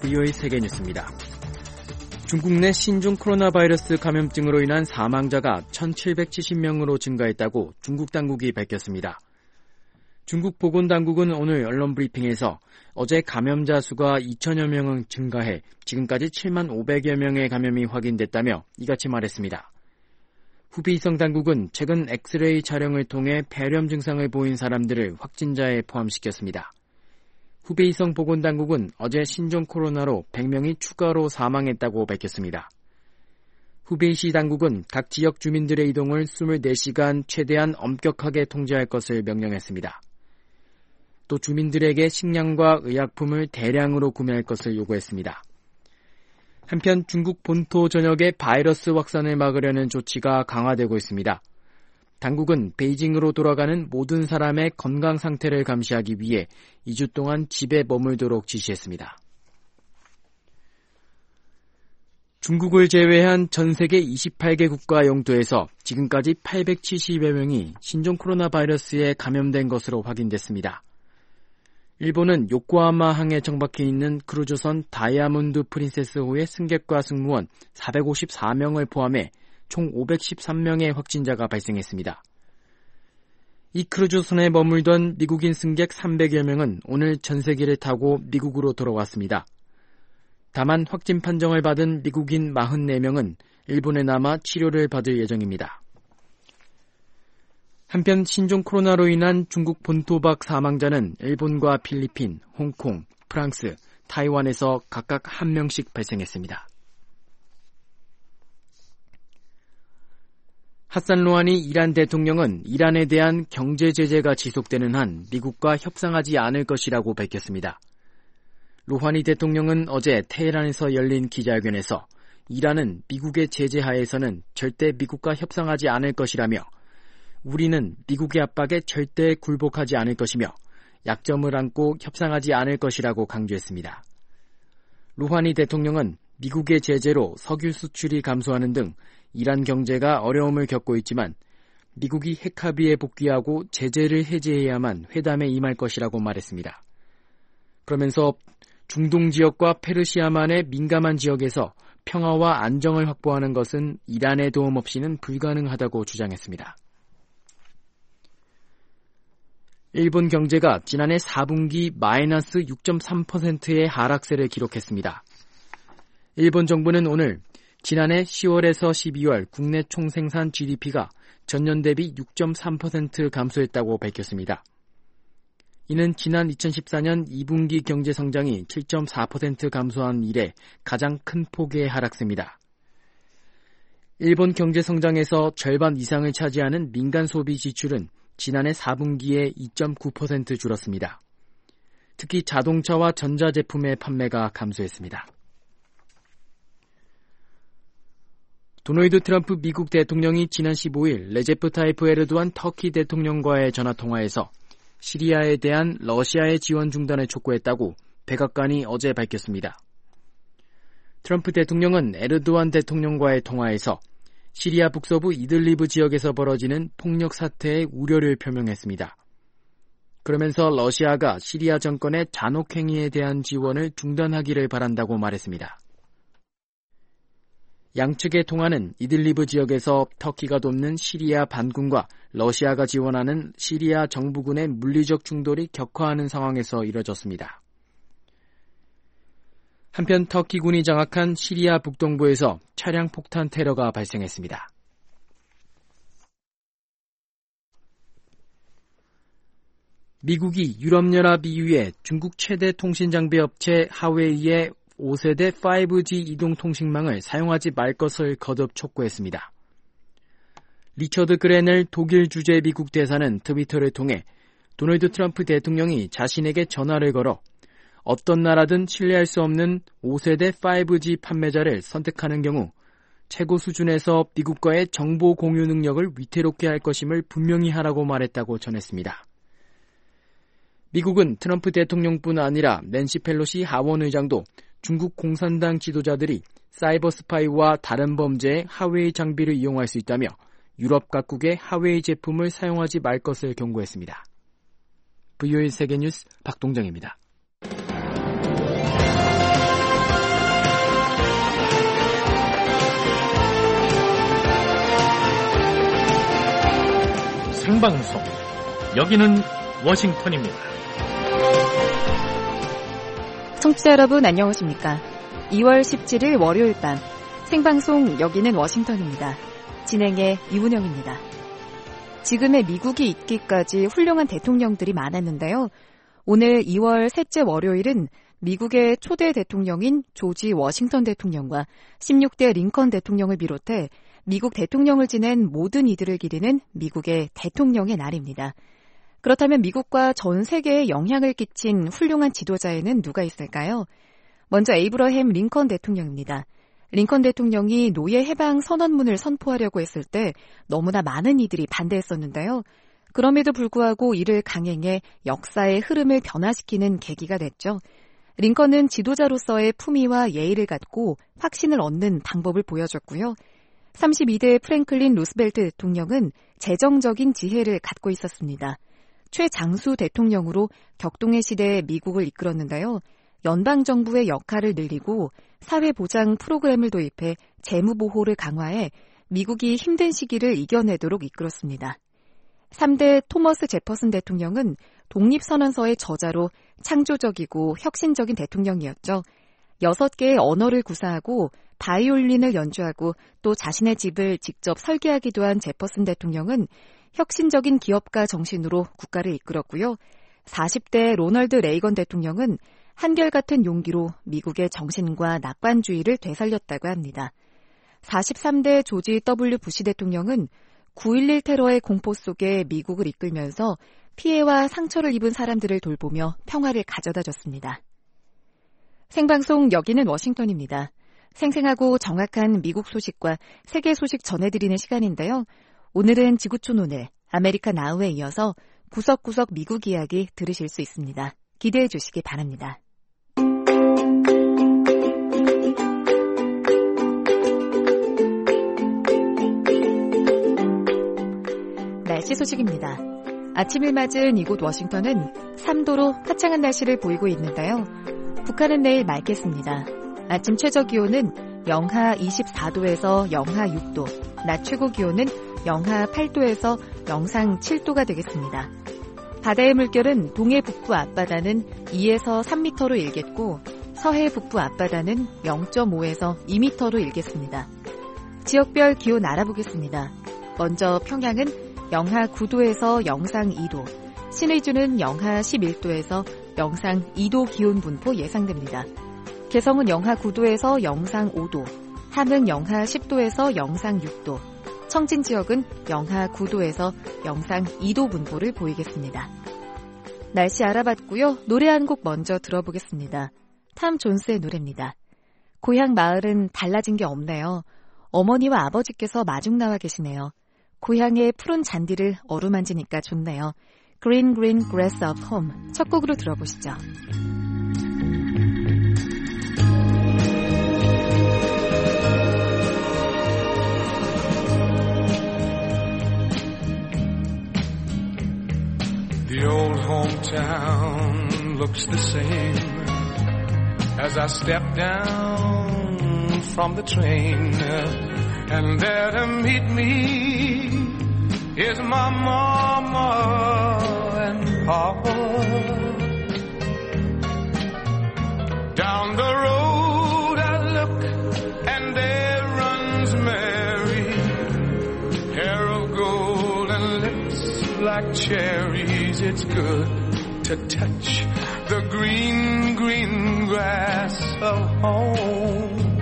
VOA 세계뉴스입니다. 중국 내 신종 코로나 바이러스 감염증으로 인한 사망자가 1,770명으로 증가했다고 중국 당국이 밝혔습니다. 중국 보건당국은 오늘 언론 브리핑에서 어제 감염자 수가 2,000여 명은 증가해 지금까지 7만 500여 명의 감염이 확인됐다며 이같이 말했습니다. 후베이성 당국은 최근 엑스레이 촬영을 통해 폐렴 증상을 보인 사람들을 확진자에 포함시켰습니다. 후베이성 보건당국은 어제 신종 코로나로 100명이 추가로 사망했다고 밝혔습니다. 후베이시 당국은 각 지역 주민들의 이동을 24시간 최대한 엄격하게 통제할 것을 명령했습니다. 또 주민들에게 식량과 의약품을 대량으로 구매할 것을 요구했습니다. 한편 중국 본토 전역의 바이러스 확산을 막으려는 조치가 강화되고 있습니다. 당국은 베이징으로 돌아가는 모든 사람의 건강 상태를 감시하기 위해 2주 동안 집에 머물도록 지시했습니다. 중국을 제외한 전 세계 28개 국가 영토에서 지금까지 870여 명이 신종 코로나 바이러스에 감염된 것으로 확인됐습니다. 일본은 요코하마 항에 정박해 있는 크루즈선 다이아몬드 프린세스호의 승객과 승무원 454명을 포함해 총 513명의 확진자가 발생했습니다. 이 크루즈선에 머물던 미국인 승객 300여 명은 오늘 전세기를 타고 미국으로 돌아왔습니다. 다만 확진 판정을 받은 미국인 44명은 일본에 남아 치료를 받을 예정입니다. 한편 신종 코로나로 인한 중국 본토 밖 사망자는 일본과 필리핀, 홍콩, 프랑스, 타이완에서 각각 1명씩 발생했습니다. 하산 로하니 이란 대통령은 이란에 대한 경제 제재가 지속되는 한 미국과 협상하지 않을 것이라고 밝혔습니다. 로하니 대통령은 어제 테헤란에서 열린 기자회견에서 이란은 미국의 제재 하에서는 절대 미국과 협상하지 않을 것이라며 우리는 미국의 압박에 절대 굴복하지 않을 것이며 약점을 안고 협상하지 않을 것이라고 강조했습니다. 로하니 대통령은 미국의 제재로 석유 수출이 감소하는 등 이란 경제가 어려움을 겪고 있지만 미국이 핵합의에 복귀하고 제재를 해제해야만 회담에 임할 것이라고 말했습니다. 그러면서 중동 지역과 페르시아만의 민감한 지역에서 평화와 안정을 확보하는 것은 이란의 도움 없이는 불가능하다고 주장했습니다. 일본 경제가 지난해 4분기 마이너스 6.3%의 하락세를 기록했습니다. 일본 정부는 오늘 지난해 10월에서 12월 국내 총생산 GDP가 전년 대비 6.3% 감소했다고 밝혔습니다. 이는 지난 2014년 2분기 경제 성장이 7.4% 감소한 이래 가장 큰 폭의 하락세입니다. 일본 경제 성장에서 절반 이상을 차지하는 민간 소비 지출은 지난해 4분기에 2.9% 줄었습니다. 특히 자동차와 전자제품의 판매가 감소했습니다. 도널드 트럼프 미국 대통령이 지난 15일 레제프 타이프 에르도안 터키 대통령과의 전화통화에서 시리아에 대한 러시아의 지원 중단을 촉구했다고 백악관이 어제 밝혔습니다. 트럼프 대통령은 에르도안 대통령과의 통화에서 시리아 북서부 이들리브 지역에서 벌어지는 폭력 사태의 우려를 표명했습니다. 그러면서 러시아가 시리아 정권의 잔혹행위에 대한 지원을 중단하기를 바란다고 말했습니다. 양측의 통화는 이들리브 지역에서 터키가 돕는 시리아 반군과 러시아가 지원하는 시리아 정부군의 물리적 충돌이 격화하는 상황에서 이뤄졌습니다. 한편 터키군이 장악한 시리아 북동부에서 차량 폭탄 테러가 발생했습니다. 미국이 유럽연합 EU에 중국 최대 통신장비 업체 하웨이의 5세대 5G 이동통신망을 사용하지 말 것을 거듭 촉구했습니다. 리처드 그레넬 독일 주재 미국 대사는 트위터를 통해 도널드 트럼프 대통령이 자신에게 전화를 걸어 어떤 나라든 신뢰할 수 없는 5세대 5G 판매자를 선택하는 경우 최고 수준에서 미국과의 정보 공유 능력을 위태롭게 할 것임을 분명히 하라고 말했다고 전했습니다. 미국은 트럼프 대통령뿐 아니라 낸시 펠로시 하원 의장도 중국 공산당 지도자들이 사이버 스파이와 다른 범죄에 하웨이 장비를 이용할 수 있다며 유럽 각국의 하웨이 제품을 사용하지 말 것을 경고했습니다. VOA 세계뉴스 박동정입니다. 생방송. 여기는 워싱턴입니다. 청취자 여러분 안녕하십니까? 2월 17일 월요일 밤 생방송 여기는 워싱턴입니다. 진행의 이문영입니다. 지금의 미국이 있기까지 훌륭한 대통령들이 많았는데요. 오늘 2월 셋째 월요일은 미국의 초대 대통령인 조지 워싱턴 대통령과 16대 링컨 대통령을 비롯해 미국 대통령을 지낸 모든 이들을 기리는 미국의 대통령의 날입니다. 그렇다면 미국과 전 세계에 영향을 끼친 훌륭한 지도자에는 누가 있을까요? 먼저 에이브러햄 링컨 대통령입니다. 링컨 대통령이 노예 해방 선언문을 선포하려고 했을 때 너무나 많은 이들이 반대했었는데요. 그럼에도 불구하고 이를 강행해 역사의 흐름을 변화시키는 계기가 됐죠. 링컨은 지도자로서의 품위와 예의를 갖고 확신을 얻는 방법을 보여줬고요. 32대 프랭클린 루스벨트 대통령은 재정적인 지혜를 갖고 있었습니다. 최장수 대통령으로 격동의 시대에 미국을 이끌었는데요. 연방정부의 역할을 늘리고 사회보장 프로그램을 도입해 재무보호를 강화해 미국이 힘든 시기를 이겨내도록 이끌었습니다. 3대 토머스 제퍼슨 대통령은 독립선언서의 저자로 창조적이고 혁신적인 대통령이었죠. 6개의 언어를 구사하고 바이올린을 연주하고 또 자신의 집을 직접 설계하기도 한 제퍼슨 대통령은 혁신적인 기업가 정신으로 국가를 이끌었고요. 40대 로널드 레이건 대통령은 한결같은 용기로 미국의 정신과 낙관주의를 되살렸다고 합니다. 43대 조지 W. 부시 대통령은 9.11 테러의 공포 속에 미국을 이끌면서 피해와 상처를 입은 사람들을 돌보며 평화를 가져다줬습니다. 생방송 여기는 워싱턴입니다. 생생하고 정확한 미국 소식과 세계 소식 전해드리는 시간인데요. 오늘은 지구촌 오늘, 아메리카 나우에 이어서 구석구석 미국 이야기 들으실 수 있습니다. 기대해 주시기 바랍니다. 날씨 소식입니다. 아침을 맞은 이곳 워싱턴은 3도로 화창한 날씨를 보이고 있는데요. 북한은 내일 맑겠습니다. 아침 최저 기온은 영하 24도에서 영하 6도, 낮 최고 기온은 영하 8도에서 영상 7도가 되겠습니다. 바다의 물결은 동해 북부 앞바다는 2에서 3m로 일겠고 서해 북부 앞바다는 0.5에서 2m로 일겠습니다. 지역별 기온 알아보겠습니다. 먼저 평양은 영하 9도에서 영상 2도, 신의주는 영하 11도에서 영상 2도 기온 분포 예상됩니다. 개성은 영하 9도에서 영상 5도, 함은 영하 10도에서 영상 6도, 청진 지역은 영하 9도에서 영상 2도 분포를 보이겠습니다. 날씨 알아봤고요. 노래 한 곡 먼저 들어보겠습니다. 탐 존스의 노래입니다. 고향 마을은 달라진 게 없네요. 어머니와 아버지께서 마중 나와 계시네요. 고향의 푸른 잔디를 어루만지니까 좋네요. Green Green Grass of Home 첫 곡으로 들어보시죠. The old hometown looks the same as I step down from the train, and there to meet me is my mama and papa. Down the road I look and there runs Mary, hair of gold and lips like cherries. It's good to touch the green, green grass of home.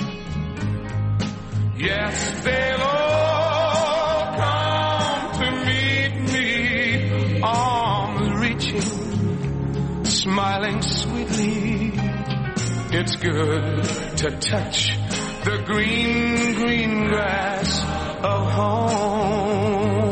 Yes, they'll all come to meet me, arms reaching, smiling sweetly. It's good to touch the green, green grass of home.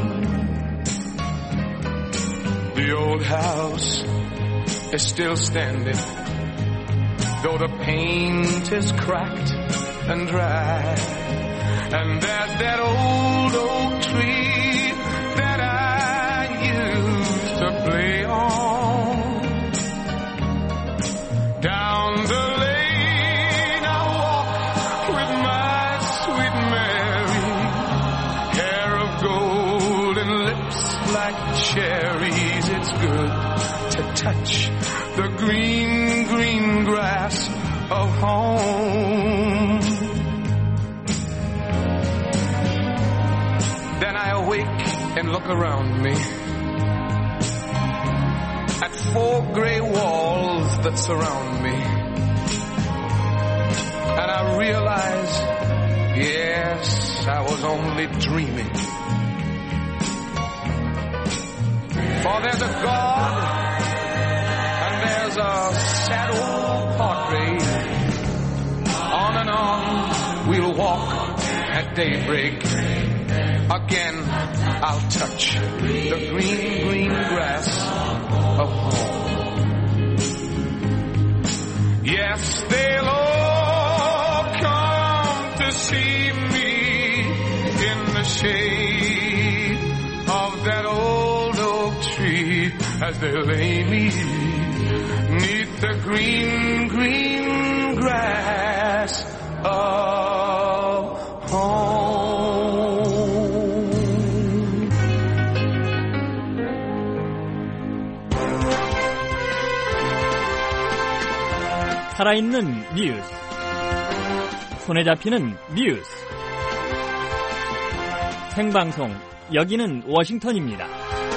The old house is still standing, though the paint is cracked and dry. And there's that old oak tree that I used to play on. Down the lane I walk with my sweet Mary, hair of gold and lips like cherries. It's good to touch the green, green grass of home. Then I awake and look around me at 4 gray walls that surround me, and I realize, yes, I was only dreaming. For there's a God and there's a sad old portrait. On and on we'll walk at daybreak. Again I'll touch the green, green grass of home. Yes, they'll all come to see me in the shade of that old oak tree as they lay me 'neath the green, green grass of home. 살아있는 뉴스, 손에 잡히는 뉴스, 생방송, 여기는 워싱턴입니다.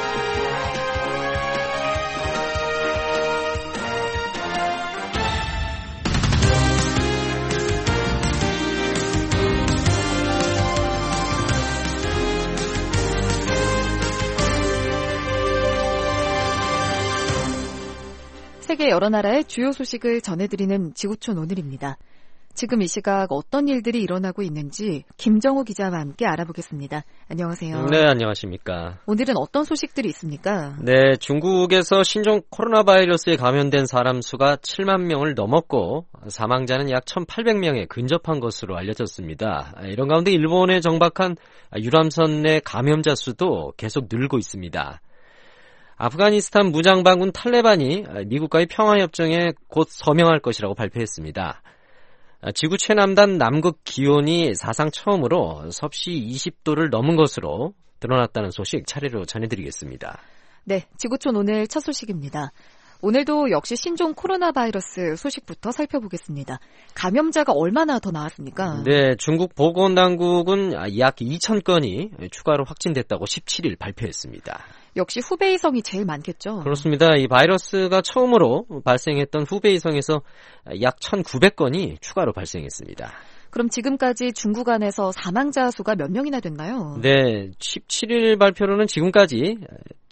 세계 여러 나라의 주요 소식을 전해드리는 지구촌 오늘입니다. 지금 이 시각 어떤 일들이 일어나고 있는지 김정우 기자와 함께 알아보겠습니다. 안녕하세요. 네, 안녕하십니까. 오늘은 어떤 소식들이 있습니까? 네, 중국에서 신종 코로나 바이러스에 감염된 사람 수가 7만 명을 넘었고 사망자는 약 1,800명에 근접한 것으로 알려졌습니다. 이런 가운데 일본에 정박한 유람선 내 감염자 수도 계속 늘고 있습니다. 아프가니스탄 무장반군 탈레반이 미국과의 평화협정에 곧 서명할 것이라고 발표했습니다. 지구 최남단 남극 기온이 사상 처음으로 섭씨 20도를 넘은 것으로 드러났다는 소식 차례로 전해드리겠습니다. 네, 지구촌 오늘 첫 소식입니다. 오늘도 역시 신종 코로나 바이러스 소식부터 살펴보겠습니다. 감염자가 얼마나 더 나왔습니까? 네, 중국 보건당국은 약 2,000건이 추가로 확진됐다고 17일 발표했습니다. 역시 후베이성이 제일 많겠죠? 그렇습니다. 이 바이러스가 처음으로 발생했던 후베이성에서 약 1,900건이 추가로 발생했습니다. 그럼 지금까지 중국 안에서 사망자 수가 몇 명이나 됐나요? 네, 17일 발표로는 지금까지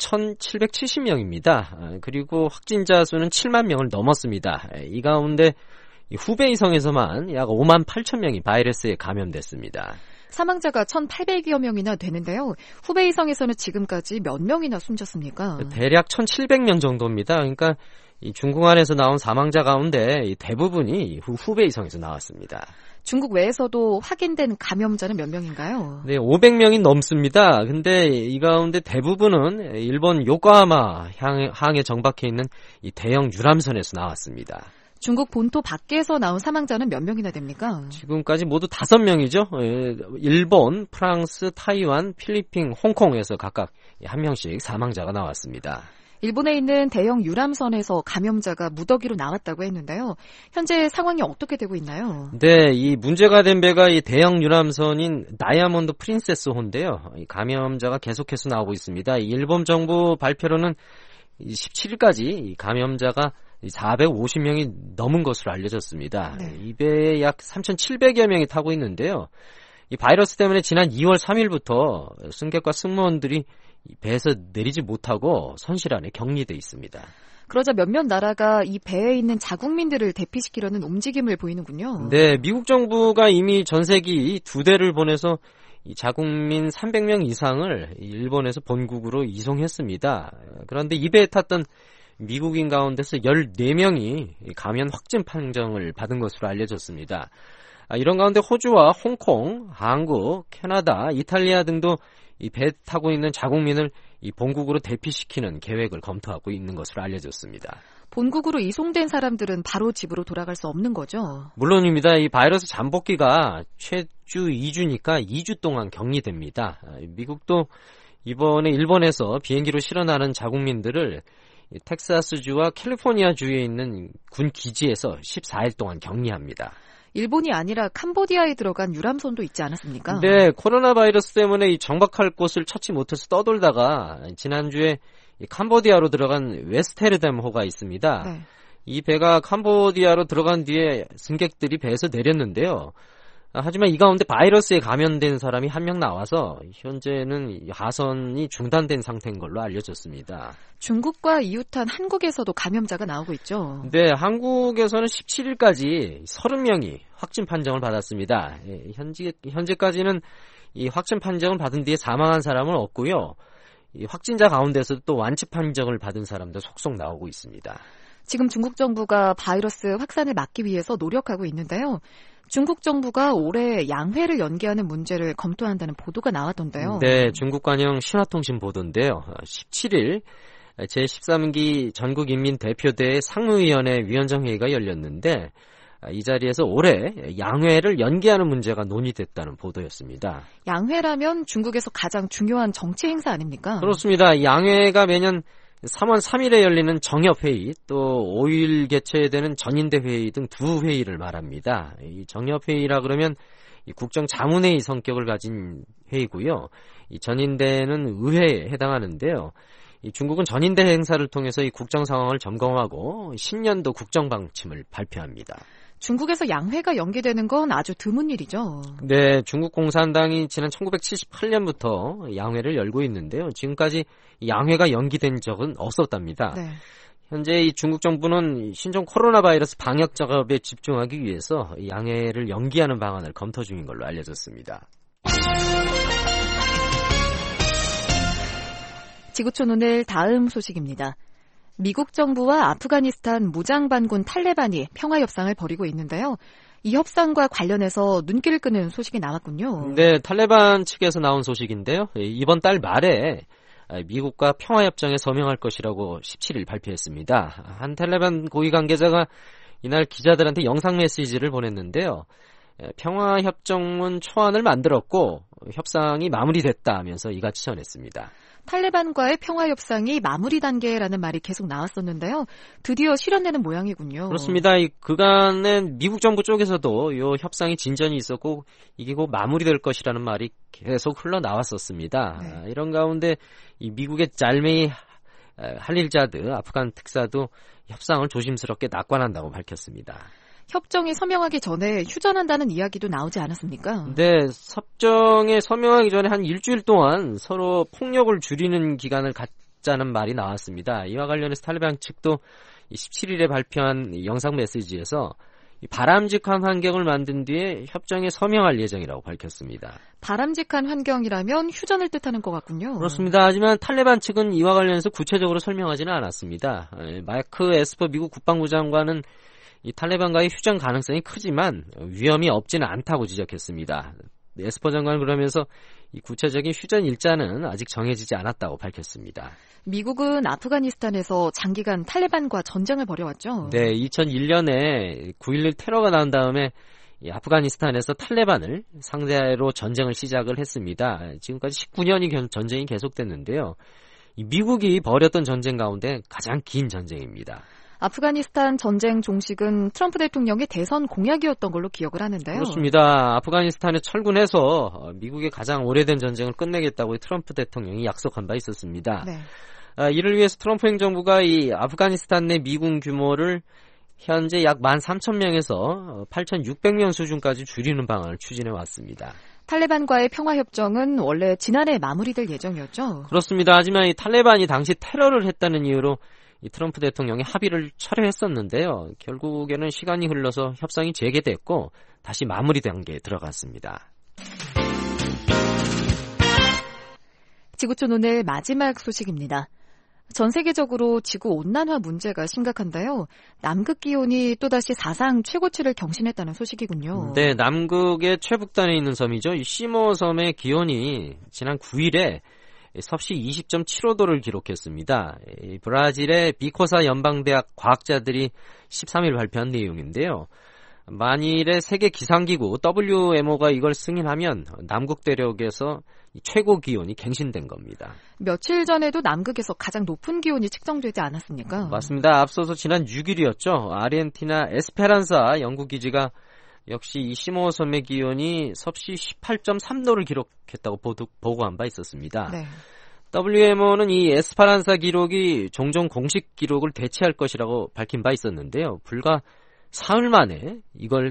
1,770명입니다. 그리고 확진자 수는 7만 명을 넘었습니다. 이 가운데 후베이성에서만 약 5만 8천 명이 바이러스에 감염됐습니다. 사망자가 1,800여 명이나 되는데요. 후베이성에서는 지금까지 몇 명이나 숨졌습니까? 대략 1,700명 정도입니다. 그러니까 이 중국 안에서 나온 사망자 가운데 대부분이 후베이성에서 나왔습니다. 중국 외에서도 확인된 감염자는 몇 명인가요? 네, 500명이 넘습니다. 근데 이 가운데 대부분은 일본 요코하마 항에 정박해 있는 이 대형 유람선에서 나왔습니다. 중국 본토 밖에서 나온 사망자는 몇 명이나 됩니까? 지금까지 모두 5명이죠. 일본, 프랑스, 타이완, 필리핀, 홍콩에서 각각 1명씩 사망자가 나왔습니다. 일본에 있는 대형 유람선에서 감염자가 무더기로 나왔다고 했는데요. 현재 상황이 어떻게 되고 있나요? 네, 이 문제가 된 배가 이 대형 유람선인 다이아몬드 프린세스호인데요. 이 감염자가 계속해서 나오고 있습니다. 일본 정부 발표로는 17일까지 이 감염자가 450명이 넘은 것으로 알려졌습니다. 네. 이 배에 약 3,700여 명이 타고 있는데요. 이 바이러스 때문에 지난 2월 3일부터 승객과 승무원들이 배에서 내리지 못하고 선실 안에 격리돼 있습니다. 그러자 몇몇 나라가 이 배에 있는 자국민들을 대피시키려는 움직임을 보이는군요. 네, 미국 정부가 이미 전세기 2대를 보내서 이 자국민 300명 이상을 일본에서 본국으로 이송했습니다. 그런데 이 배에 탔던 미국인 가운데서 14명이 감염 확진 판정을 받은 것으로 알려졌습니다. 이런 가운데 호주와 홍콩, 한국, 캐나다, 이탈리아 등도 이 배 타고 있는 자국민을 이 본국으로 대피시키는 계획을 검토하고 있는 것으로 알려졌습니다. 본국으로 이송된 사람들은 바로 집으로 돌아갈 수 없는 거죠? 물론입니다. 이 바이러스 잠복기가 최주 2주니까 2주 동안 격리됩니다. 미국도 이번에 일본에서 비행기로 실어나는 자국민들을 텍사스주와 캘리포니아주에 있는 군 기지에서 14일 동안 격리합니다. 일본이 아니라 캄보디아에 들어간 유람선도 있지 않았습니까? 네, 코로나 바이러스 때문에 이 정박할 곳을 찾지 못해서 떠돌다가 지난주에 캄보디아로 들어간 웨스테르담호가 있습니다. 네. 이 배가 캄보디아로 들어간 뒤에 승객들이 배에서 내렸는데요. 하지만 이 가운데 바이러스에 감염된 사람이 한 명 나와서 현재는 하선이 중단된 상태인 걸로 알려졌습니다. 중국과 이웃한 한국에서도 감염자가 나오고 있죠. 네, 한국에서는 17일까지 30명이 확진 판정을 받았습니다. 현재까지는 이 확진 판정을 받은 뒤에 사망한 사람은 없고요. 이 확진자 가운데서도 또 완치 판정을 받은 사람도 속속 나오고 있습니다. 지금 중국 정부가 바이러스 확산을 막기 위해서 노력하고 있는데요. 중국 정부가 올해 양회를 연기하는 문제를 검토한다는 보도가 나왔던데요. 네, 중국 관영 신화통신 보도인데요. 17일 제13기 전국인민대표대회 상무위원회 위원장 회의가 열렸는데 이 자리에서 올해 양회를 연기하는 문제가 논의됐다는 보도였습니다. 양회라면 중국에서 가장 중요한 정치 행사 아닙니까? 그렇습니다. 양회가 매년 3월 3일에 열리는 정협회의, 또 5일 개최되는 전인대 회의 등 두 회의를 말합니다. 이 정협회의라 그러면 이 국정자문회의 성격을 가진 회의고요. 이 전인대는 의회에 해당하는데요. 이 중국은 전인대 행사를 통해서 이 국정 상황을 점검하고 신년도 국정 방침을 발표합니다. 중국에서 양회가 연기되는 건 아주 드문 일이죠. 네, 중국 공산당이 지난 1978년부터 양회를 열고 있는데요. 지금까지 양회가 연기된 적은 없었답니다. 네. 현재 이 중국 정부는 신종 코로나 바이러스 방역 작업에 집중하기 위해서 양회를 연기하는 방안을 검토 중인 걸로 알려졌습니다. 지구촌 오늘 다음 소식입니다. 미국 정부와 아프가니스탄 무장반군 탈레반이 평화협상을 벌이고 있는데요. 이 협상과 관련해서 눈길을 끄는 소식이 나왔군요. 네, 탈레반 측에서 나온 소식인데요. 이번 달 말에 미국과 평화협정에 서명할 것이라고 17일 발표했습니다. 한 탈레반 고위 관계자가 이날 기자들한테 영상 메시지를 보냈는데요. 평화협정문 초안을 만들었고 협상이 마무리됐다 하면서 이같이 전했습니다. 탈레반과의 평화협상이 마무리 단계라는 말이 계속 나왔었는데요. 드디어 실현되는 모양이군요. 그렇습니다. 그간엔 미국 정부 쪽에서도 이 협상이 진전이 있었고 이게 곧 마무리될 것이라는 말이 계속 흘러나왔었습니다. 네. 이런 가운데 이 미국의 잘메이 할릴자드 아프간 특사도 협상을 조심스럽게 낙관한다고 밝혔습니다. 협정에 서명하기 전에 휴전한다는 이야기도 나오지 않았습니까? 네, 협정에 서명하기 전에 한 일주일 동안 서로 폭력을 줄이는 기간을 갖자는 말이 나왔습니다. 이와 관련해서 탈레반 측도 17일에 발표한 영상 메시지에서 바람직한 환경을 만든 뒤에 협정에 서명할 예정이라고 밝혔습니다. 바람직한 환경이라면 휴전을 뜻하는 것 같군요. 그렇습니다. 하지만 탈레반 측은 이와 관련해서 구체적으로 설명하지는 않았습니다. 마크 에스퍼 미국 국방부 장관은 이 탈레반과의 휴전 가능성이 크지만 위험이 없지는 않다고 지적했습니다. 에스퍼 장관은 그러면서 이 구체적인 휴전 일자는 아직 정해지지 않았다고 밝혔습니다. 미국은 아프가니스탄에서 장기간 탈레반과 전쟁을 벌여왔죠. 네, 2001년에 9.11 테러가 난 다음에 이 아프가니스탄에서 탈레반을 상대로 전쟁을 시작을 했습니다. 지금까지 19년이 전쟁이 계속됐는데요. 이 미국이 벌였던 전쟁 가운데 가장 긴 전쟁입니다. 아프가니스탄 전쟁 종식은 트럼프 대통령의 대선 공약이었던 걸로 기억을 하는데요. 그렇습니다. 아프가니스탄에 철군해서 미국의 가장 오래된 전쟁을 끝내겠다고 트럼프 대통령이 약속한 바 있었습니다. 네. 이를 위해서 트럼프 행정부가 이 아프가니스탄 내 미군 규모를 현재 약 13,000명에서 8,600명 수준까지 줄이는 방안을 추진해 왔습니다. 탈레반과의 평화협정은 원래 지난해 마무리될 예정이었죠. 그렇습니다. 하지만 이 탈레반이 당시 테러를 했다는 이유로 이 트럼프 대통령이 합의를 철회했었는데요. 결국에는 시간이 흘러서 협상이 재개됐고 다시 마무리 단계에 들어갔습니다. 지구촌 오늘 마지막 소식입니다. 전 세계적으로 지구온난화 문제가 심각한데요. 남극 기온이 또다시 사상 최고치를 경신했다는 소식이군요. 네, 남극의 최북단에 있는 섬이죠. 이 시모 섬의 기온이 지난 9일에 섭씨 20.75도를 기록했습니다. 브라질의 비코사 연방대학 과학자들이 13일 발표한 내용인데요. 만일에 세계 기상기구 WMO가 이걸 승인하면 남극 대륙에서 최고 기온이 갱신된 겁니다. 며칠 전에도 남극에서 가장 높은 기온이 측정되지 않았습니까? 맞습니다. 앞서서 지난 6일이었죠. 아르헨티나 에스페란사 연구기지가 역시 이 시모어 섬의 기온이 섭씨 18.3도를 기록했다고 보고한 바 있었습니다. 네. WMO는 이 에스페란사 기록이 종종 공식 기록을 대체할 것이라고 밝힌 바 있었는데요. 불과 사흘 만에 이걸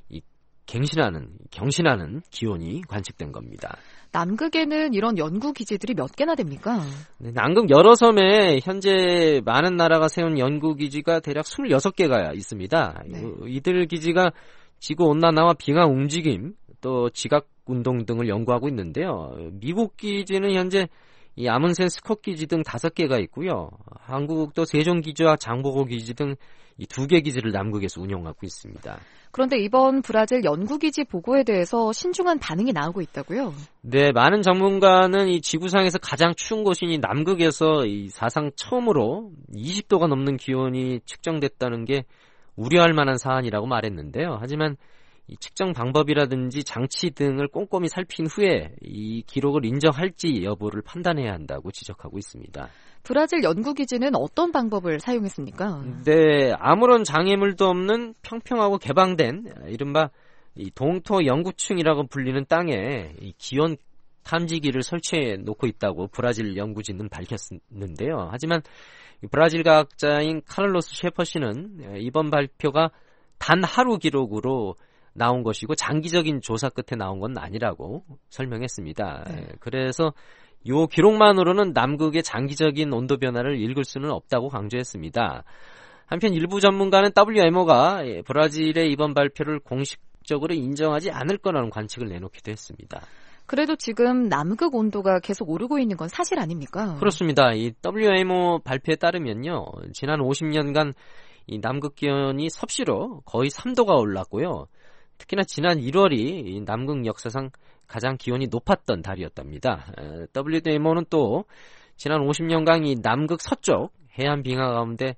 경신하는 기온이 관측된 겁니다. 남극에는 이런 연구 기지들이 몇 개나 됩니까? 네, 남극 여러 섬에 현재 많은 나라가 세운 연구 기지가 대략 26개가 있습니다. 네. 이들 기지가 지구 온난화와 빙하 움직임, 또 지각 운동 등을 연구하고 있는데요. 미국 기지는 현재 이 아문센 스콧 기지 등 5개가 있고요. 한국도 세종 기지와 장보고 기지 등 이 2개 기지를 남극에서 운영하고 있습니다. 그런데 이번 브라질 연구기지 보고에 대해서 신중한 반응이 나오고 있다고요? 네, 많은 전문가는 이 지구상에서 가장 추운 곳인 이 남극에서 이 사상 처음으로 20도가 넘는 기온이 측정됐다는 게 우려할 만한 사안이라고 말했는데요. 하지만 이 측정 방법이라든지 장치 등을 꼼꼼히 살핀 후에 이 기록을 인정할지 여부를 판단해야 한다고 지적하고 있습니다. 브라질 연구기지는 어떤 방법을 사용했습니까? 네, 아무런 장애물도 없는 평평하고 개방된 이른바 이 동토 영구층이라고 불리는 땅에 이 기온 탐지기를 설치해 놓고 있다고 브라질 연구진은 밝혔는데요. 하지만 브라질 과학자인 카를로스 셰퍼 씨는 이번 발표가 단 하루 기록으로 나온 것이고 장기적인 조사 끝에 나온 건 아니라고 설명했습니다. 네. 그래서 이 기록만으로는 남극의 장기적인 온도 변화를 읽을 수는 없다고 강조했습니다. 한편 일부 전문가는 WMO가 브라질의 이번 발표를 공식적으로 인정하지 않을 거라는 관측을 내놓기도 했습니다. 그래도 지금 남극 온도가 계속 오르고 있는 건 사실 아닙니까? 그렇습니다. 이 WMO 발표에 따르면요, 지난 50년간 이 남극 기온이 섭씨로 거의 3도가 올랐고요. 특히나 지난 1월이 이 남극 역사상 가장 기온이 높았던 달이었답니다. WMO는 또 지난 50년간 이 남극 서쪽 해안 빙하 가운데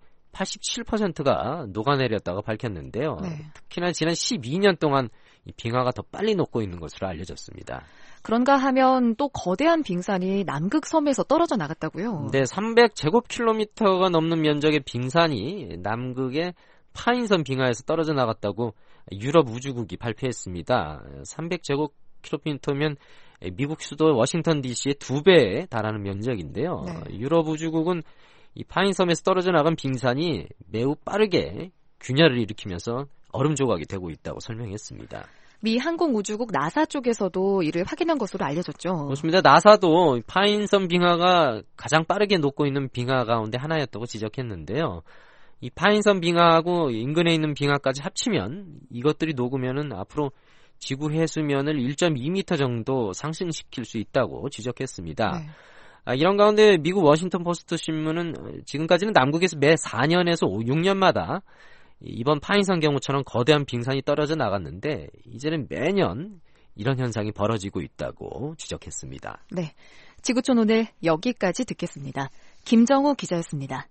87%가 녹아내렸다고 밝혔는데요. 네. 특히나 지난 12년 동안 이 빙하가 더 빨리 녹고 있는 것으로 알려졌습니다. 그런가 하면 또 거대한 빙산이 남극 섬에서 떨어져 나갔다고요? 네, 300제곱킬로미터가 넘는 면적의 빙산이 남극의 파인섬 빙하에서 떨어져 나갔다고 유럽 우주국이 발표했습니다. 300제곱킬로미터면 미국 수도 워싱턴 DC의 2배에 달하는 면적인데요. 네. 유럽 우주국은 이 파인섬에서 떨어져 나간 빙산이 매우 빠르게 균열을 일으키면서 얼음 조각이 되고 있다고 설명했습니다. 미 항공우주국 나사 쪽에서도 이를 확인한 것으로 알려졌죠. 그렇습니다. 나사도 파인섬 빙하가 가장 빠르게 녹고 있는 빙하 가운데 하나였다고 지적했는데요. 이 파인섬 빙하하고 인근에 있는 빙하까지 합치면 이것들이 녹으면은 앞으로 지구 해수면을 1.2m 정도 상승시킬 수 있다고 지적했습니다. 네. 이런 가운데 미국 워싱턴 포스트 신문은 지금까지는 남극에서 매 4년에서 6년마다 이번 파인섬 경우처럼 거대한 빙산이 떨어져 나갔는데 이제는 매년 이런 현상이 벌어지고 있다고 지적했습니다. 네, 지구촌 오늘 여기까지 듣겠습니다. 김정호 기자였습니다.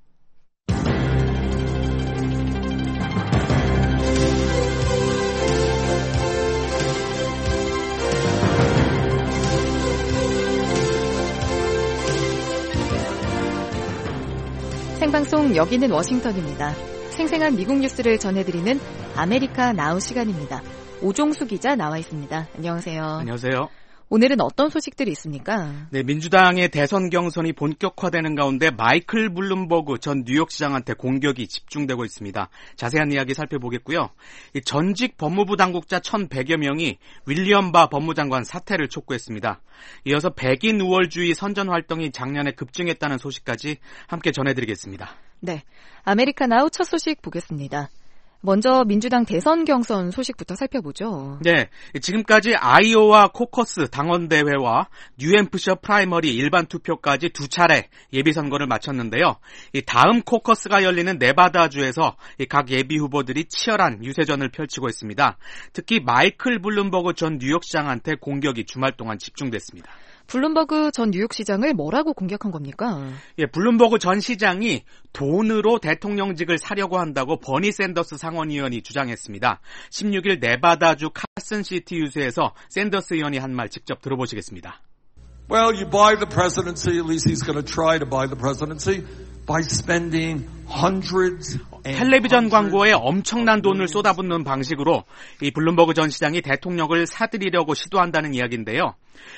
생방송 여기는 워싱턴입니다. 생생한 미국 뉴스를 전해드리는 아메리카 나우 시간입니다. 오종수 기자 나와 있습니다. 안녕하세요. 안녕하세요. 오늘은 어떤 소식들이 있습니까? 네, 민주당의 대선 경선이 본격화되는 가운데 마이클 블룸버그 전 뉴욕시장한테 공격이 집중되고 있습니다. 자세한 이야기 살펴보겠고요. 전직 법무부 당국자 1,100여 명이 윌리엄 바 법무장관 사퇴를 촉구했습니다. 이어서 백인 우월주의 선전 활동이 작년에 급증했다는 소식까지 함께 전해드리겠습니다. 네, 아메리카 나우 첫 소식 보겠습니다. 먼저 민주당 대선 경선 소식부터 살펴보죠. 네, 지금까지 아이오와 코커스 당원대회와 뉴햄프셔 프라이머리 일반 투표까지 2차례 예비선거를 마쳤는데요. 다음 코커스가 열리는 네바다주에서 각 예비 후보들이 치열한 유세전을 펼치고 있습니다. 특히 마이클 블룸버그 전 뉴욕시장한테 공격이 주말 동안 집중됐습니다. 블룸버그 전 뉴욕시장을 뭐라고 공격한 겁니까? 예, 블룸버그 전 시장이 돈으로 대통령직을 사려고 한다고 버니 샌더스 상원의원이 주장했습니다. 16일 네바다주 카슨시티 유세에서 샌더스 의원이 한 말 직접 들어보시겠습니다. Well, you buy the presidency, at least he's going to try to buy the presidency by spending hundreds. 텔레비전 광고에 엄청난 돈을 쏟아붓는 방식으로 이 블룸버그 전 시장이 대통령을 사들이려고 시도한다는 이야기인데요.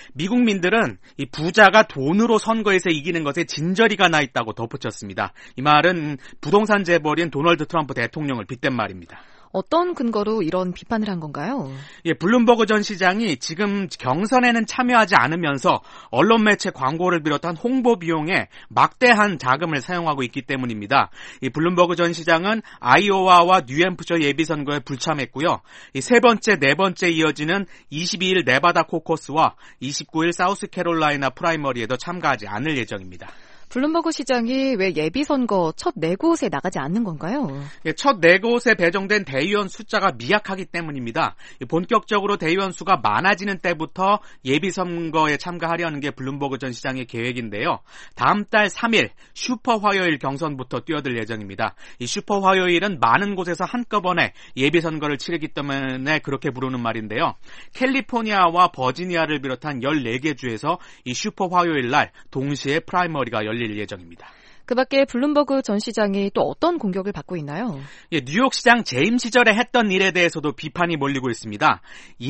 미국민들은 이 부자가 돈으로 선거에서 이기는 것에 진저리가 나 있다고 덧붙였습니다. 이 말은 부동산 재벌인 도널드 트럼프 대통령을 빗댄 말입니다. 어떤 근거로 이런 비판을 한 건가요? 예, 블룸버그 전 시장이 지금 경선에는 참여하지 않으면서 언론 매체 광고를 비롯한 홍보 비용에 막대한 자금을 사용하고 있기 때문입니다. 이 블룸버그 전 시장은 아이오와와 뉴햄프셔 예비선거에 불참했고요. 이 세 번째, 네 번째 이어지는 22일 네바다 코커스와 29일 사우스캐롤라이나 프라이머리에도 참가하지 않을 예정입니다. 블룸버그 시장이 왜 예비선거 첫 4곳에 나가지 않는 건가요? 예, 첫 4곳에 배정된 대의원 숫자가 미약하기 때문입니다. 본격적으로 대의원 수가 많아지는 때부터 예비선거에 참가하려는 게 블룸버그 전 시장의 계획인데요. 다음 달 3일 슈퍼 화요일 경선부터 뛰어들 예정입니다. 이 슈퍼 화요일은 많은 곳에서 한꺼번에 예비선거를 치르기 때문에 그렇게 부르는 말인데요. 캘리포니아와 버지니아를 비롯한 14개 주에서 이 슈퍼 화요일 날 동시에 프라이머리가 열릴 예정입니다. 그 밖에 블룸버그 전 시장이 또 어떤 공격을 받고 있나요? 예, 뉴욕시장 재임 시절에 했던 일에 대해서도 비판이 몰리고 있습니다.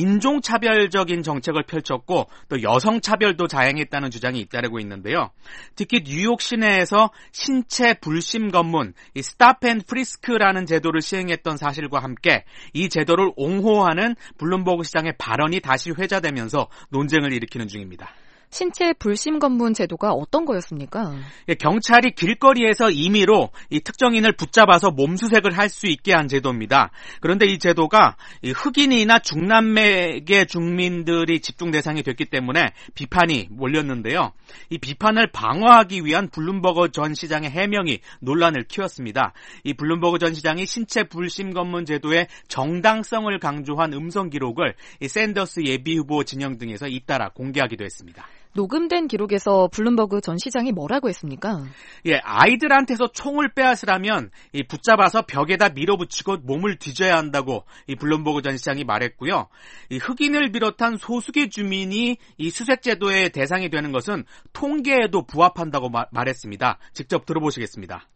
인종차별적인 정책을 펼쳤고 또 여성차별도 자행했다는 주장이 잇따르고 있는데요. 특히 뉴욕 시내에서 신체 불심 검문, 이 스탑 앤 프리스크라는 제도를 시행했던 사실과 함께 이 제도를 옹호하는 블룸버그 시장의 발언이 다시 회자되면서 논쟁을 일으키는 중입니다. 신체 불심 검문 제도가 어떤 거였습니까? 예, 경찰이 길거리에서 임의로 이 특정인을 붙잡아서 몸수색을 할 수 있게 한 제도입니다. 그런데 이 제도가 이 흑인이나 중남미계 주민들이 집중 대상이 됐기 때문에 비판이 몰렸는데요. 이 비판을 방어하기 위한 블룸버그 전 시장의 해명이 논란을 키웠습니다. 이 블룸버그 전 시장이 신체 불심 검문 제도의 정당성을 강조한 음성 기록을 이 샌더스 예비후보 진영 등에서 잇따라 공개하기도 했습니다. 녹음된 기록에서 블룸버그 전 시장이 뭐라고 했습니까? 예, 아이들한테서 총을 빼앗으라면 이 붙잡아서 벽에다 밀어붙이고 몸을 뒤져야 한다고 이 블룸버그 전 시장이 말했고요. 이 흑인을 비롯한 소수계 주민이 이 수색 제도의 대상이 되는 것은 통계에도 부합한다고 말했습니다. 직접 들어보시겠습니다.